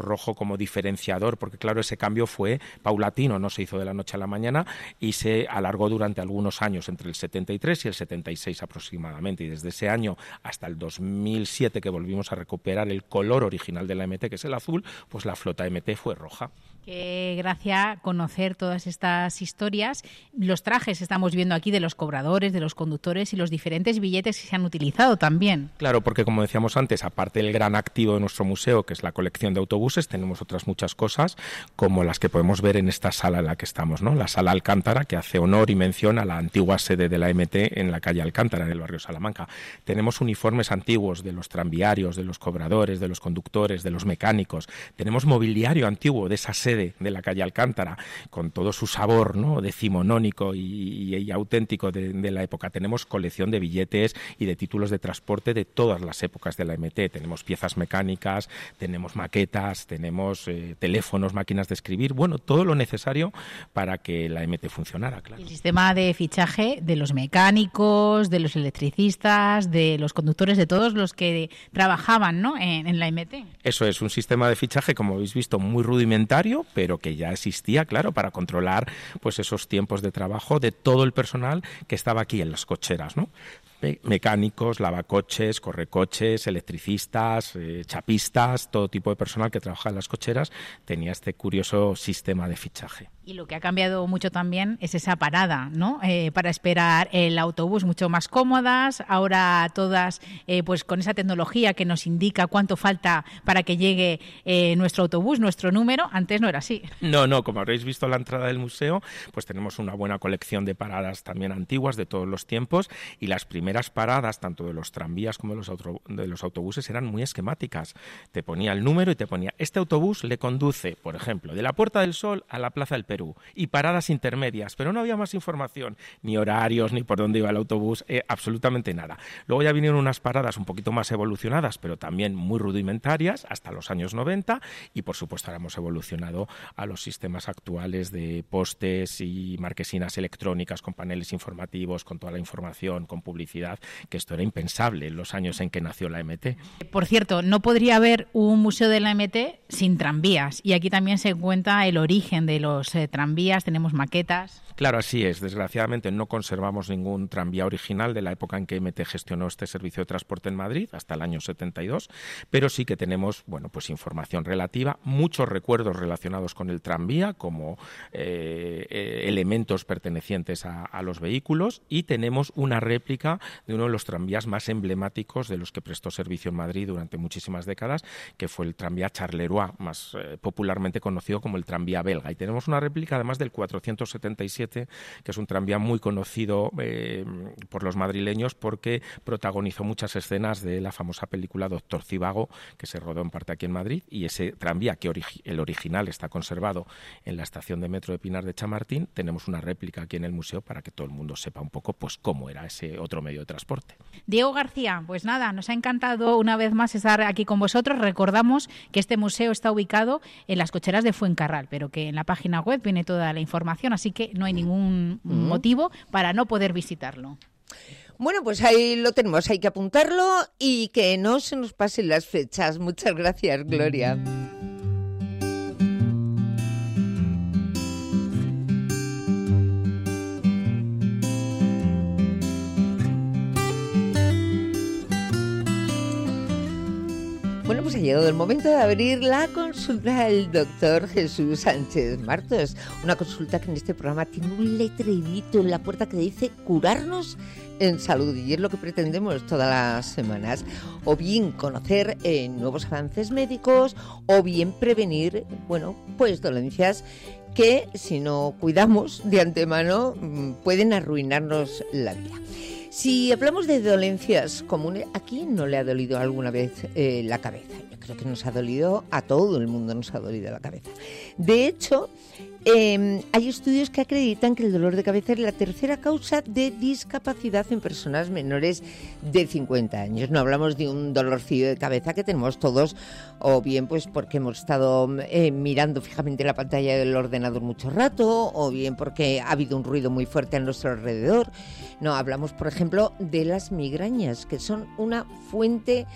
como diferenciador, porque claro, ese cambio fue paulatino, no se hizo de la noche a la mañana y se alargó durante algunos años, entre el setenta y tres y el setenta y seis aproximadamente, y desde ese año hasta el dos mil siete, que volvimos a recuperar el color original de la M T, que es el azul, pues la flota M T fue roja. Qué gracia conocer todas estas historias. Los trajes estamos viendo aquí de los cobradores, de los conductores y los diferentes billetes que se han utilizado también. Claro, porque como decíamos antes, aparte del gran activo de nuestro museo, que es la colección de autobuses, tenemos otras muchas cosas, como las que podemos ver en esta sala en la que estamos, ¿no? La sala Alcántara, que hace honor y mención a la antigua sede de la M T en la calle Alcántara, en el barrio Salamanca. Tenemos uniformes antiguos de los tranviarios, de los cobradores, de los conductores, de los mecánicos. Tenemos mobiliario antiguo de esa sede de la calle Alcántara, con todo su sabor, ¿no?, decimonónico y, y, y auténtico de, de la época. Tenemos colección de billetes y de títulos de transporte de todas las épocas de la M T. Tenemos piezas mecánicas, tenemos maquetas, tenemos eh, teléfonos, máquinas de escribir, bueno, todo lo necesario para que la M T funcionara, claro. El sistema de fichaje de los mecánicos, de los electricistas, de los conductores, de todos los que trabajaban, ¿no?, en, en la M T. Eso es, un sistema de fichaje, como habéis visto, muy rudimentario, pero que ya existía, claro, para controlar pues esos tiempos de trabajo de todo el personal que estaba aquí en las cocheras, ¿no? Mecánicos, lavacoches, correcoches, electricistas, eh, chapistas, todo tipo de personal que trabaja en las cocheras tenía este curioso sistema de fichaje. Y lo que ha cambiado mucho también es esa parada, ¿no? Eh, para esperar el autobús, mucho más cómodas, ahora todas eh, pues con esa tecnología que nos indica cuánto falta para que llegue eh, nuestro autobús, nuestro número. Antes no era así. No, no, como habréis visto en la entrada del museo, pues tenemos una buena colección de paradas también antiguas de todos los tiempos, y las primeras Las paradas, tanto de los tranvías como de los, auto, de los autobuses, eran muy esquemáticas. Te ponía el número y te ponía, este autobús le conduce, por ejemplo, de la Puerta del Sol a la Plaza del Perú, y paradas intermedias, pero no había más información, ni horarios, ni por dónde iba el autobús, eh, absolutamente nada. Luego ya vinieron unas paradas un poquito más evolucionadas, pero también muy rudimentarias, hasta los años noventa, y por supuesto ahora hemos evolucionado a los sistemas actuales de postes y marquesinas electrónicas con paneles informativos, con toda la información, con publicidad, que esto era impensable en los años en que nació la M T. Por cierto, no podría haber un museo de la M T sin tranvías, y aquí también se cuenta el origen de los eh, tranvías, tenemos maquetas. Claro, así es. Desgraciadamente no conservamos ningún tranvía original de la época en que M T gestionó este servicio de transporte en Madrid, hasta el año setenta y dos, pero sí que tenemos, bueno, pues información relativa, muchos recuerdos relacionados con el tranvía, como eh, eh, elementos pertenecientes a, a los vehículos, y tenemos una réplica de uno de los tranvías más emblemáticos de los que prestó servicio en Madrid durante muchísimas décadas, que fue el tranvía Charleroi, más eh, popularmente conocido como el tranvía belga. Y tenemos una réplica además del cuatrocientos setenta y siete, que es un tranvía muy conocido eh, por los madrileños porque protagonizó muchas escenas de la famosa película Doctor Zhivago, que se rodó en parte aquí en Madrid, y ese tranvía, que origi- el original está conservado en la estación de metro de Pinar de Chamartín, tenemos una réplica aquí en el museo para que todo el mundo sepa un poco pues cómo era ese otro medio de transporte. Diego García, pues nada, nos ha encantado una vez más estar aquí con vosotros. Recordamos que este museo está ubicado en las cocheras de Fuencarral, pero que en la página web viene toda la información, así que no hay ningún mm. motivo para no poder visitarlo. Bueno, pues ahí lo tenemos, hay que apuntarlo y que no se nos pasen las fechas. Muchas gracias, Gloria. Bueno, pues ha llegado el momento de abrir la consulta del doctor Jesús Sánchez Martos. Una consulta que en este programa tiene un letrerito en la puerta que dice curarnos en salud, y es lo que pretendemos todas las semanas. O bien conocer eh, nuevos avances médicos, o bien prevenir, bueno, pues dolencias que si no cuidamos de antemano pueden arruinarnos la vida. Si hablamos de dolencias comunes, ¿a quién no le ha dolido alguna vez eh, la cabeza? Yo creo que nos ha dolido, a todo el mundo nos ha dolido la cabeza. De hecho, eh, hay estudios que acreditan que el dolor de cabeza es la tercera causa de discapacidad en personas menores de cincuenta años. No hablamos de un dolorcillo de cabeza que tenemos todos, o bien pues porque hemos estado eh, mirando fijamente la pantalla del ordenador mucho rato, o bien porque ha habido un ruido muy fuerte a nuestro alrededor. No, hablamos, por ejemplo, de las migrañas, que son una fuente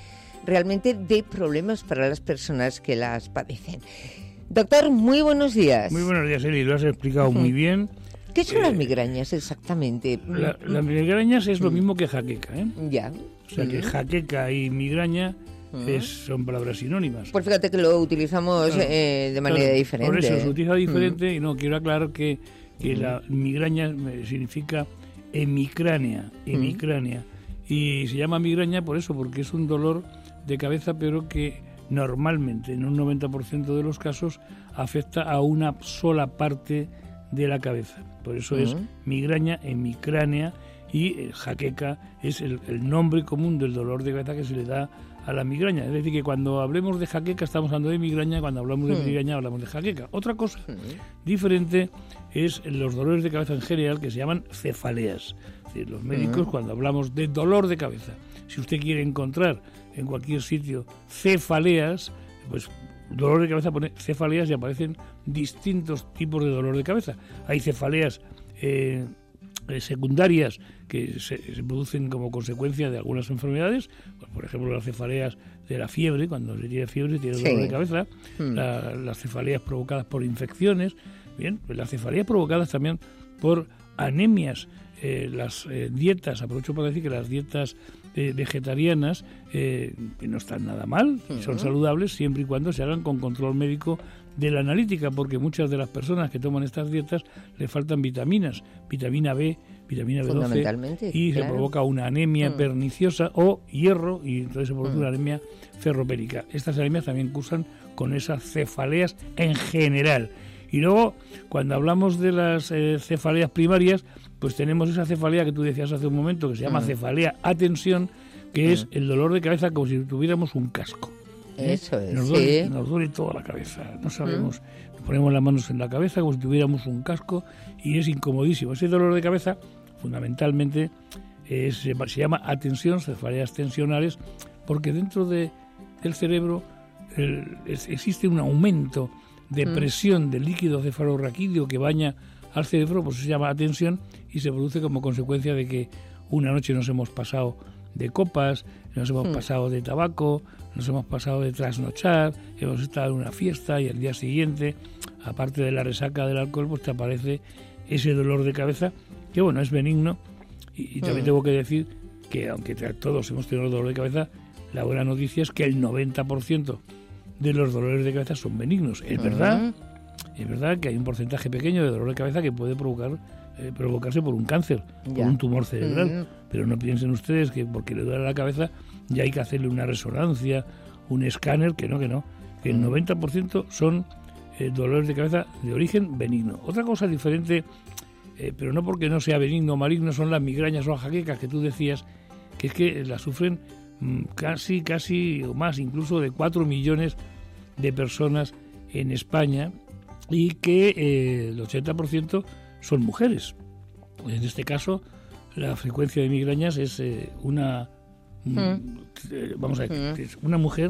realmente de problemas para las personas que las padecen. Doctor, muy buenos días. Muy buenos días, Eli, lo has explicado muy bien. ¿Qué son eh, las migrañas exactamente? La, las migrañas es lo mismo que jaqueca, ¿eh? Ya. O sea que jaqueca y migraña es, son palabras sinónimas. Pues fíjate que lo utilizamos claro, eh, de manera claro, diferente. Por eso se utiliza diferente mm. y no, quiero aclarar que, que mm. la migraña significa hemicránea, hemicránea. Mm. Y se llama migraña por eso, porque es un dolor de cabeza, pero que normalmente, en un noventa por ciento de los casos, afecta a una sola parte de la cabeza. Por eso uh-huh. es migraña hemicránea y eh, jaqueca es el, el nombre común del dolor de cabeza que se le da a la migraña. Es decir, que cuando hablemos de jaqueca estamos hablando de migraña, cuando hablamos de uh-huh. migraña hablamos de jaqueca. Otra cosa uh-huh. diferente es los dolores de cabeza en general, que se llaman cefaleas. Es decir, los médicos uh-huh. cuando hablamos de dolor de cabeza, si usted quiere encontrar en cualquier sitio cefaleas, pues dolor de cabeza pone cefaleas y aparecen distintos tipos de dolor de cabeza. Hay cefaleas eh, secundarias que se, se producen como consecuencia de algunas enfermedades, pues, por ejemplo las cefaleas de la fiebre, cuando se tiene fiebre tiene dolor sí. de cabeza, mm. la, las cefaleas provocadas por infecciones, bien, pues las cefaleas provocadas también por anemias. Eh, las eh, dietas, aprovecho para decir que las dietas eh, vegetarianas eh, no están nada mal, uh-huh. son saludables siempre y cuando se hagan con control médico de la analítica, porque muchas de las personas que toman estas dietas le faltan vitaminas, vitamina B, vitamina B doce, y claro. se provoca una anemia uh-huh. perniciosa o hierro, y entonces se produce uh-huh. una anemia ferropénica. Estas anemias también cursan con esas cefaleas en general. Y luego, cuando hablamos de las eh, cefaleas primarias, pues tenemos esa cefalea que tú decías hace un momento, que se llama mm. cefalea a tensión, que mm. es el dolor de cabeza como si tuviéramos un casco. ¿eh? Eso es, nos duele, sí. nos duele toda la cabeza, no sabemos, mm. nos ponemos las manos en la cabeza como si tuviéramos un casco y es incomodísimo. Ese dolor de cabeza, fundamentalmente, es, se, se llama atensión, cefaleas tensionales, porque dentro de, del cerebro el, es, existe un aumento de presión mm. del líquido cefalorraquídeo que baña al cerebro, pues se llama atensión y se produce como consecuencia de que una noche nos hemos pasado de copas, nos hemos mm. pasado de tabaco, nos hemos pasado de trasnochar, hemos estado en una fiesta y al día siguiente, aparte de la resaca del alcohol, pues te aparece ese dolor de cabeza, que bueno, es benigno y, y también mm. tengo que decir que aunque todos hemos tenido dolor de cabeza, la buena noticia es que el noventa por ciento de los dolores de cabeza son benignos. Es verdad, uh-huh. es verdad que hay un porcentaje pequeño de dolor de cabeza que puede provocar eh, provocarse por un cáncer, ya. por un tumor cerebral. Uh-huh. Pero no piensen ustedes que porque le duele la cabeza ya hay que hacerle una resonancia, un escáner, que no, que no. Que el noventa por ciento son eh, dolores de cabeza de origen benigno. Otra cosa diferente, eh, pero no porque no sea benigno o maligno, son las migrañas o las jaquecas que tú decías, que es que las sufren casi, casi o más, incluso de cuatro millones de personas en España y que eh, el ochenta por ciento son mujeres. En este caso, la frecuencia de migrañas es eh, una, mm. eh, vamos a ver, mm. es una mujer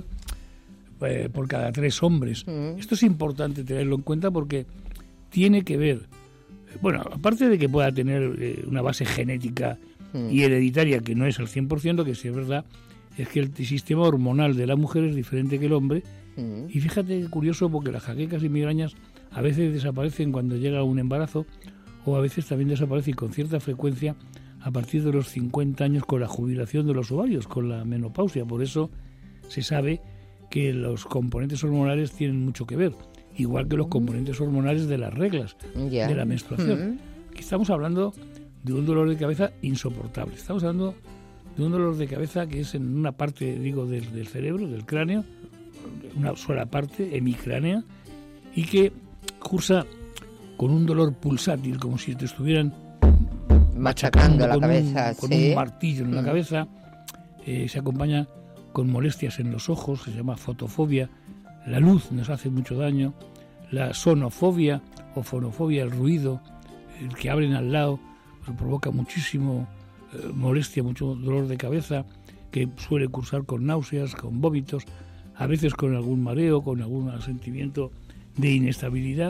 eh, por cada tres hombres. Mm. Esto es importante tenerlo en cuenta porque tiene que ver, bueno, aparte de que pueda tener eh, una base genética mm. y hereditaria que no es al cien por ciento, que sí es verdad, es que el sistema hormonal de la mujer es diferente que el hombre. Mm. Y fíjate qué curioso, porque las jaquecas y migrañas a veces desaparecen cuando llega un embarazo o a veces también desaparecen con cierta frecuencia a partir de los cincuenta años con la jubilación de los ovarios, con la menopausia. Por eso se sabe que los componentes hormonales tienen mucho que ver, igual que los componentes hormonales de las reglas, yeah. de la menstruación. Mm. Aquí estamos hablando de un dolor de cabeza insoportable. Estamos hablando de un dolor de cabeza que es en una parte, digo, del, del cerebro, del cráneo, una sola parte, hemicránea, y que cursa con un dolor pulsátil, como si te estuvieran machacando, machacando la con cabeza, un, con ¿sí? un martillo en mm. la cabeza. Eh, se acompaña con molestias en los ojos, que se llama fotofobia. La luz nos hace mucho daño. La sonofobia o fonofobia, el ruido, el que abren al lado, pues provoca muchísimo molestia, mucho dolor de cabeza, que suele cursar con náuseas, con vómitos, a veces con algún mareo, con algún sentimiento de inestabilidad.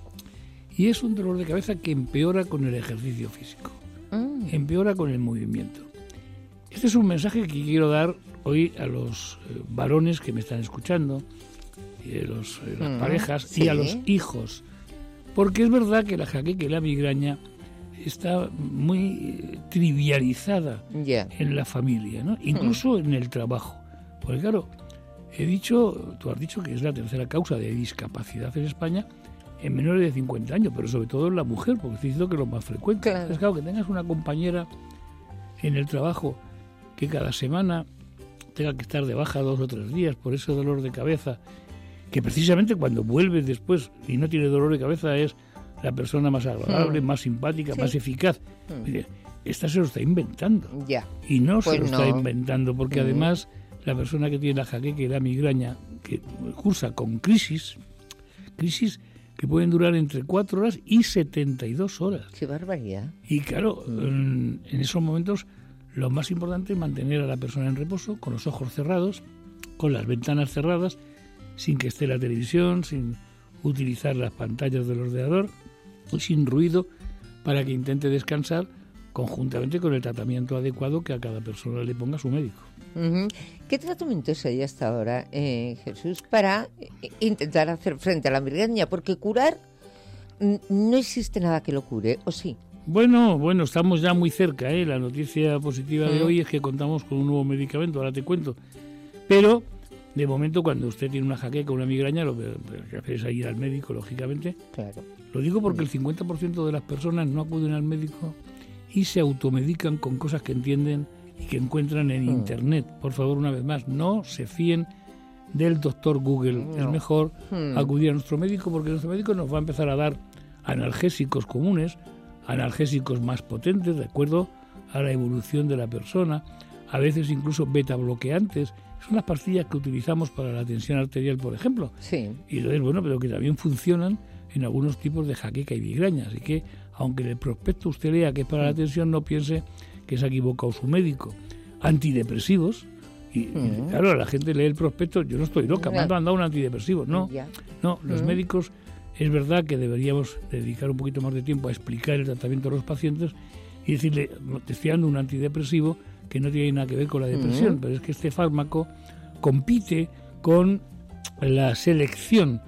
Y es un dolor de cabeza que empeora con el ejercicio físico, mm. empeora con el movimiento. Este es un mensaje que quiero dar hoy a los eh, varones que me están escuchando, y a los, eh, las Mm, parejas sí. y a los hijos. Porque es verdad que la jaqueca y la migraña está muy eh, trivializada Ya. en la familia, ¿no? Incluso en el trabajo. Porque claro, he dicho, tú has dicho que es la tercera causa de discapacidad en España en menores de cincuenta años, pero sobre todo en la mujer, porque estoy diciendo que es lo más frecuente. Claro. Entonces, claro, que tengas una compañera en el trabajo que cada semana tenga que estar de baja dos o tres días por ese dolor de cabeza, que precisamente cuando vuelves después y no tiene dolor de cabeza es la persona más agradable, Mm. más simpática, Sí. más eficaz. Mm. Mire, esta se lo está inventando. Ya. Y no Pues se lo no. está inventando, porque Mm. además la persona que tiene la jaqueca y la migraña, que cursa con crisis, crisis que pueden durar entre cuatro horas y setenta y dos horas. Qué barbaridad. Y claro, en, en esos momentos lo más importante es mantener a la persona en reposo, con los ojos cerrados, con las ventanas cerradas, sin que esté la televisión, sin utilizar las pantallas del ordenador y sin ruido, para que intente descansar conjuntamente con el tratamiento adecuado que a cada persona le ponga su médico. Ujú. ¿Qué tratamientos hay hasta ahora, eh, Jesús, para eh, intentar hacer frente a la migraña? Porque curar, mm, no existe nada que lo cure, ¿o sí? Bueno, bueno, estamos ya muy cerca, ¿eh? La noticia positiva de Mm. hoy es que contamos con un nuevo medicamento, ahora te cuento. Pero, de momento, cuando usted tiene una jaqueca o una migraña, lo que lo que hace es ir al médico, lógicamente. Claro. Lo digo porque el cincuenta por ciento de las personas no acuden al médico y se automedican con cosas que entienden y que encuentran en Mm. Internet. Por favor, una vez más, no se fíen del doctor Google. No. Es mejor Mm. acudir a nuestro médico, porque nuestro médico nos va a empezar a dar analgésicos comunes, analgésicos más potentes, de acuerdo a la evolución de la persona, a veces incluso beta bloqueantes. Son las pastillas que utilizamos para la tensión arterial, por ejemplo. Sí. Y entonces, bueno, pero que también funcionan en algunos tipos de jaqueca y migraña. Así que, aunque en el prospecto usted lea que es para la tensión, no piense que se ha equivocado su médico. Antidepresivos. Y, y, Mm. claro, la gente lee el prospecto, yo no estoy loca, me Ya. han dado un antidepresivo. No, Ya. no, los Mm. médicos, es verdad que deberíamos dedicar un poquito más de tiempo a explicar el tratamiento a los pacientes y decirle, "No, te estoy dando un antidepresivo que no tiene nada que ver con la depresión, Mm. pero es que este fármaco compite con la selección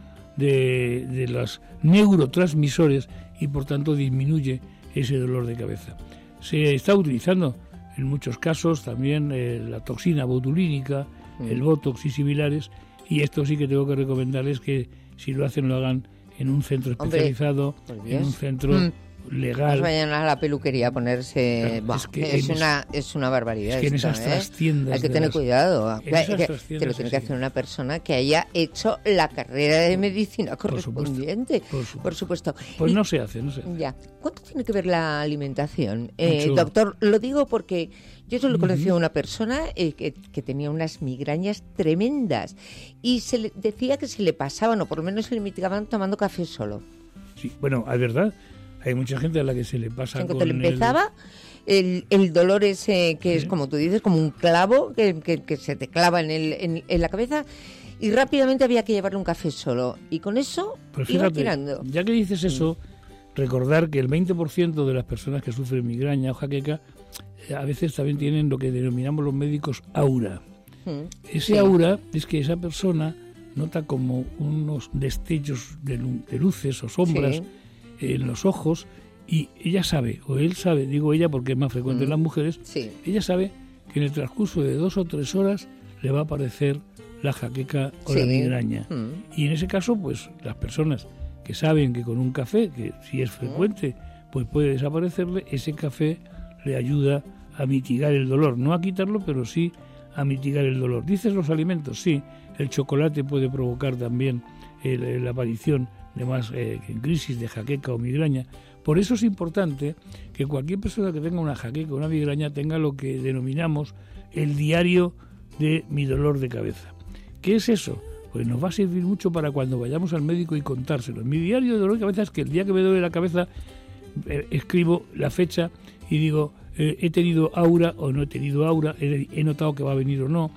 de, de los neurotransmisores y por tanto disminuye ese dolor de cabeza. Se está utilizando en muchos casos también eh, la toxina botulínica, Mm. el botox y similares, y esto sí que tengo que recomendarles que si lo hacen lo hagan en un centro Hombre, especializado, por en Dios. un centro Mm. legal. No vayan a la peluquería a ponerse... Claro, Bah, es que es, en una, es una barbaridad. es que en esto, esas ¿eh? trastiendas Hay que de tener las- cuidado. en Que- esas que- trastiendas que lo tiene que así. hacer una persona que haya hecho la carrera de medicina correspondiente. Por supuesto. Por supuesto. Pues Y- no se hace, no se hace. Ya. ¿Cuánto tiene que ver la alimentación? Eh, Mucho. doctor, lo digo porque yo solo Ujú. conocí a una persona eh, que, que tenía unas migrañas tremendas y se le decía que se le pasaban, o por lo menos se le mitigaban tomando café solo. Sí, bueno, es verdad. Hay mucha gente a la que se le pasa En con cuanto le el- empezaba, el, el dolor ese que es, como tú dices, como un clavo que, que- que se te clava en, el, en, en la cabeza, y rápidamente había que llevarle un café solo. Y con eso Pues iba fíjate, tirando. ya que dices eso, recordar que el veinte por ciento de las personas que sufren migraña o jaqueca eh, a veces también tienen lo que denominamos los médicos aura. Mm. Ese Sí. aura es que esa persona nota como unos destellos de, lu- de luces o sombras Sí. en los ojos, y ella sabe, o él sabe, digo ella porque es más frecuente en Mm. las mujeres, Sí. ella sabe que en el transcurso de dos o tres horas le va a aparecer la jaqueca o la Sí. migraña. Mm. Y en ese caso, pues las personas que saben que con un café, que si es frecuente, pues puede desaparecerle, ese café le ayuda a mitigar el dolor, no a quitarlo, pero sí a mitigar el dolor. Dices los alimentos, sí, el chocolate puede provocar también el- el- la aparición de más eh, crisis de jaqueca o migraña. Por eso es importante que cualquier persona que tenga una jaqueca o una migraña tenga lo que denominamos el diario de mi dolor de cabeza. ¿Qué es eso? Pues nos va a servir mucho para cuando vayamos al médico y contárselo. Mi diario de dolor de cabeza es que el día que me duele la cabeza eh, escribo la fecha y digo, eh, he tenido aura o no he tenido aura, he, he notado que va a venir o no,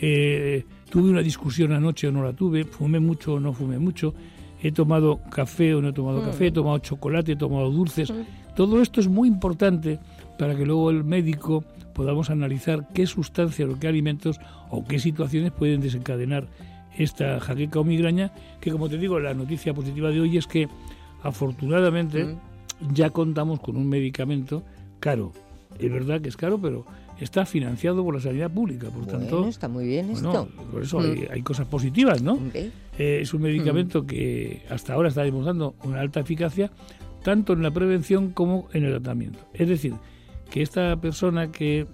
eh, tuve una discusión anoche o no la tuve, fumé mucho o no fumé mucho, he tomado café o no he tomado Mm. café, he tomado chocolate, he tomado dulces. Todo esto es muy importante para que luego el médico podamos analizar qué sustancias o qué alimentos o qué situaciones pueden desencadenar esta jaqueca o migraña, que como te digo, la noticia positiva de hoy es que afortunadamente mm. ya contamos con un medicamento caro. Es verdad que es caro, pero está financiado por la sanidad pública, por bueno, tanto... está muy bien bueno, esto. Por eso mm. hay, hay cosas positivas, ¿no? Okay. Eh, es un medicamento mm. que hasta ahora está demostrando una alta eficacia, tanto en la prevención como en el tratamiento. Es decir, que esta persona que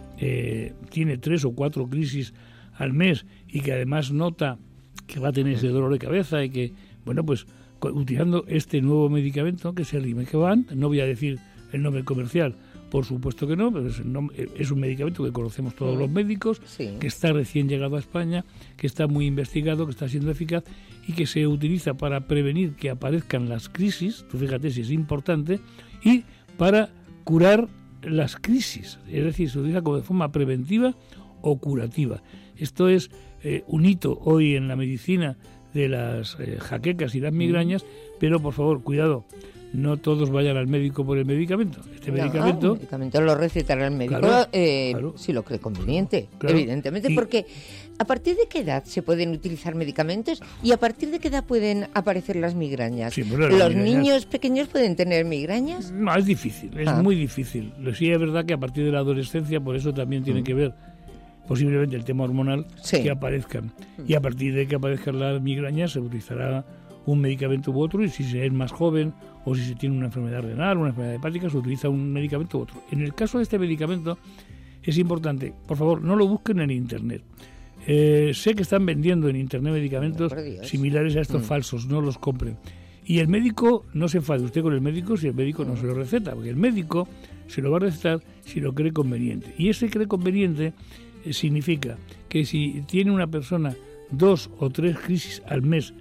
eh, tiene tres o cuatro crisis al mes y que además nota que va a tener ese dolor de cabeza y que, bueno, pues utilizando este nuevo medicamento que es el Rimegevant, no voy a decir el nombre comercial, por supuesto que no, pero es, el nombre, es un medicamento que conocemos todos los médicos, sí. que está recién llegado a España, que está muy investigado, que está siendo eficaz y que se utiliza para prevenir que aparezcan las crisis, tú fíjate si es importante, y para curar las crisis, es decir, se utiliza como de forma preventiva o curativa. Esto es eh, un hito hoy en la medicina de las eh, jaquecas y las migrañas, pero por favor, cuidado, no todos vayan al médico por el medicamento. Este no, medicamento... El medicamento lo recetará el médico claro, eh, claro, si lo cree conveniente, claro, evidentemente, y, porque ¿a partir de qué edad se pueden utilizar medicamentos y a partir de qué edad pueden aparecer las migrañas? Sí, bueno, ¿Los las migrañas, niños pequeños pueden tener migrañas? No, es difícil, es ah. muy difícil. Sí, es verdad que a partir de la adolescencia, por eso también tiene mm. que ver posiblemente el tema hormonal, sí. que aparezcan. Y a partir de que aparezcan las migrañas se utilizará un medicamento u otro, y si se es más joven o si se tiene una enfermedad renal, una enfermedad hepática, se utiliza un medicamento u otro. En el caso de este medicamento es importante, por favor, no lo busquen en Internet. Eh, sé que están vendiendo en Internet medicamentos similares a estos mm. falsos, no los compren. Y el médico, no se enfade usted con el médico si el médico no se lo receta, porque el médico se lo va a recetar si lo cree conveniente. Y ese cree conveniente eh, significa que si tiene una persona dos o tres crisis al mes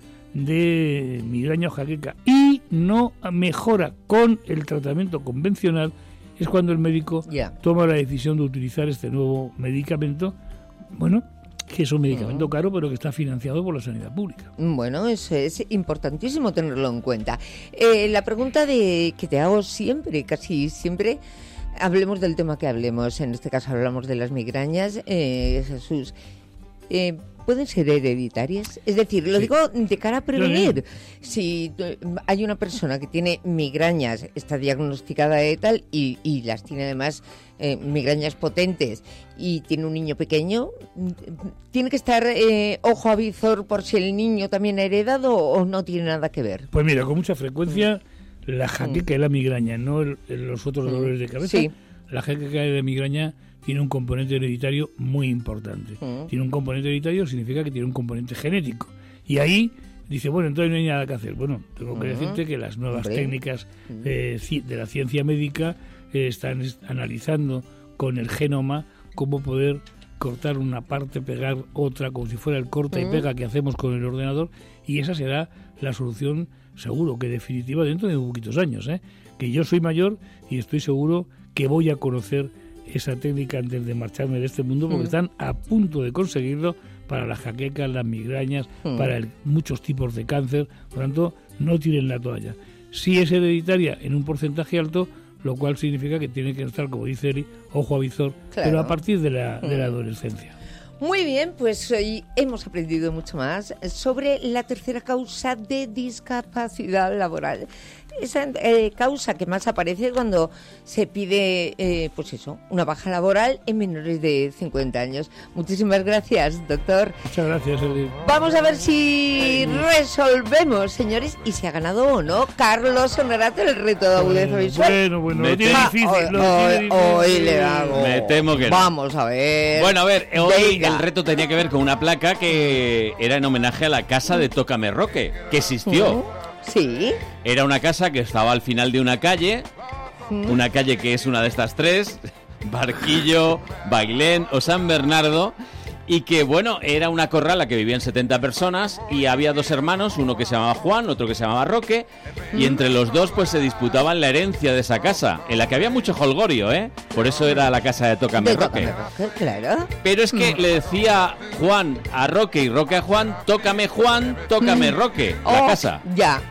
de migraña o jaqueca y no mejora con el tratamiento convencional, es cuando el médico yeah. toma la decisión de utilizar este nuevo medicamento, bueno, que es un medicamento uh-huh. caro, pero que está financiado por la sanidad pública. Bueno, eso es importantísimo tenerlo en cuenta. Eh, la pregunta de que te hago siempre, casi siempre, hablemos del tema que hablemos, en este caso hablamos de las migrañas, eh, Jesús, eh, ¿pueden ser hereditarias? Es decir, lo sí. digo de cara a prevenir. Si hay una persona que tiene migrañas, está diagnosticada de tal, y, y las tiene además eh, migrañas potentes, y tiene un niño pequeño, ¿tiene que estar eh, ojo a visor por si el niño también ha heredado o no tiene nada que ver? Pues mira, con mucha frecuencia mm. la jaqueca mm. es la migraña, no el, el, los otros mm. dolores de cabeza. Sí. La jaqueca de migraña tiene un componente hereditario muy importante. Uh-huh. Tiene un componente hereditario, significa que tiene un componente genético. Y ahí dice, bueno, entonces no hay nada que hacer. Bueno, tengo uh-huh. que decirte que las nuevas Hombre. técnicas eh, de la ciencia médica eh, están analizando con el genoma cómo poder cortar una parte, pegar otra, como si fuera el corta uh-huh. y pega que hacemos con el ordenador, y esa será la solución, seguro, que definitiva dentro de poquitos años. ¿eh? Que yo soy mayor y estoy seguro que voy a conocer esa técnica antes de marcharme de este mundo, porque mm. están a punto de conseguirlo para las jaquecas, las migrañas, mm. para el, muchos tipos de cáncer. Por lo tanto, no tiren la toalla. Sí es hereditaria en un porcentaje alto, lo cual significa que tiene que estar, como dice Eri, ojo a visor, claro. pero a partir de la, de la adolescencia. Muy bien, pues hoy hemos aprendido mucho más sobre la tercera causa de discapacidad laboral. Esa eh, causa que más aparece cuando se pide, eh, pues eso, una baja laboral en menores de cincuenta años. Muchísimas gracias, doctor. Muchas gracias, Eli. Vamos a ver si resolvemos, señores, y si ha ganado o no Carlos Honorato el reto de agudeza visual. Bueno, bueno, lo tiene difícil. Hoy, lo tiene hoy, difícil. hoy le hago. Me temo que no. Vamos a ver. Bueno, a ver, hoy Venga. el reto tenía que ver con una placa que era en homenaje a la casa de Tócame Roque, que existió. Uh-huh. Sí. Era una casa que estaba al final de una calle, mm. una calle que es una de estas tres, Barquillo, Bailén o San Bernardo, y que, bueno, era una corrala que vivían setenta personas y había dos hermanos, uno que se llamaba Juan, otro que se llamaba Roque, y entre los dos pues se disputaban la herencia de esa casa, en la que había mucho jolgorio, ¿eh? Por eso era la casa de Tócame Roque. De Roque, claro. Pero es que mm. le decía Juan a Roque y Roque a Juan, tócame Juan, tócame Roque, la oh, casa. Ya.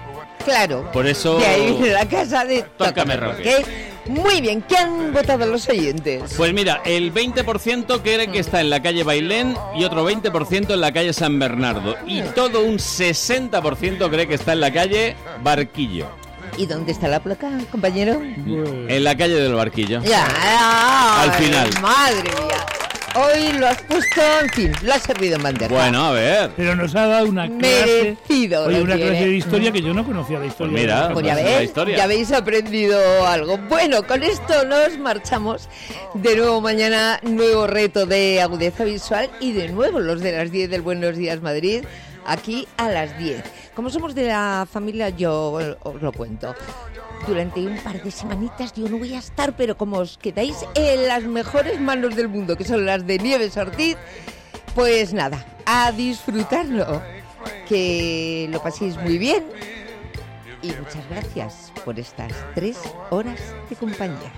Claro. Por eso... De ahí viene la casa de Tócame Roque. Muy bien, ¿qué han votado los oyentes? Pues mira, el veinte por ciento cree que está en la calle Bailén y otro veinte por ciento en la calle San Bernardo. Y todo un sesenta por ciento cree que está en la calle Barquillo. ¿Y dónde está la placa, compañero? En la calle del Barquillo. Ya, al final. Madre mía. Hoy lo has puesto, en fin, lo has servido en bandeja. Bueno, a ver. Pero nos ha dado una clase, merecido. oye, una tiene. clase de historia que yo no conocía la historia. Pues mira, pues ya, ves, ya habéis aprendido algo. Bueno, con esto nos marchamos. De nuevo mañana, nuevo reto de agudeza visual y de nuevo los de las diez del Buenos Días Madrid, aquí a las diez. Como somos de la familia, yo os lo cuento. Durante un par de semanitas yo no voy a estar, pero como os quedáis en las mejores manos del mundo, que son las de Nieves Ortiz, pues nada, a disfrutarlo. Que lo paséis muy bien y muchas gracias por estas tres horas de compañía.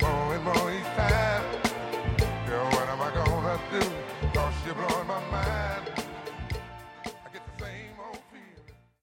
Girl, what am I gonna do? 'Cause you're blowing my mind.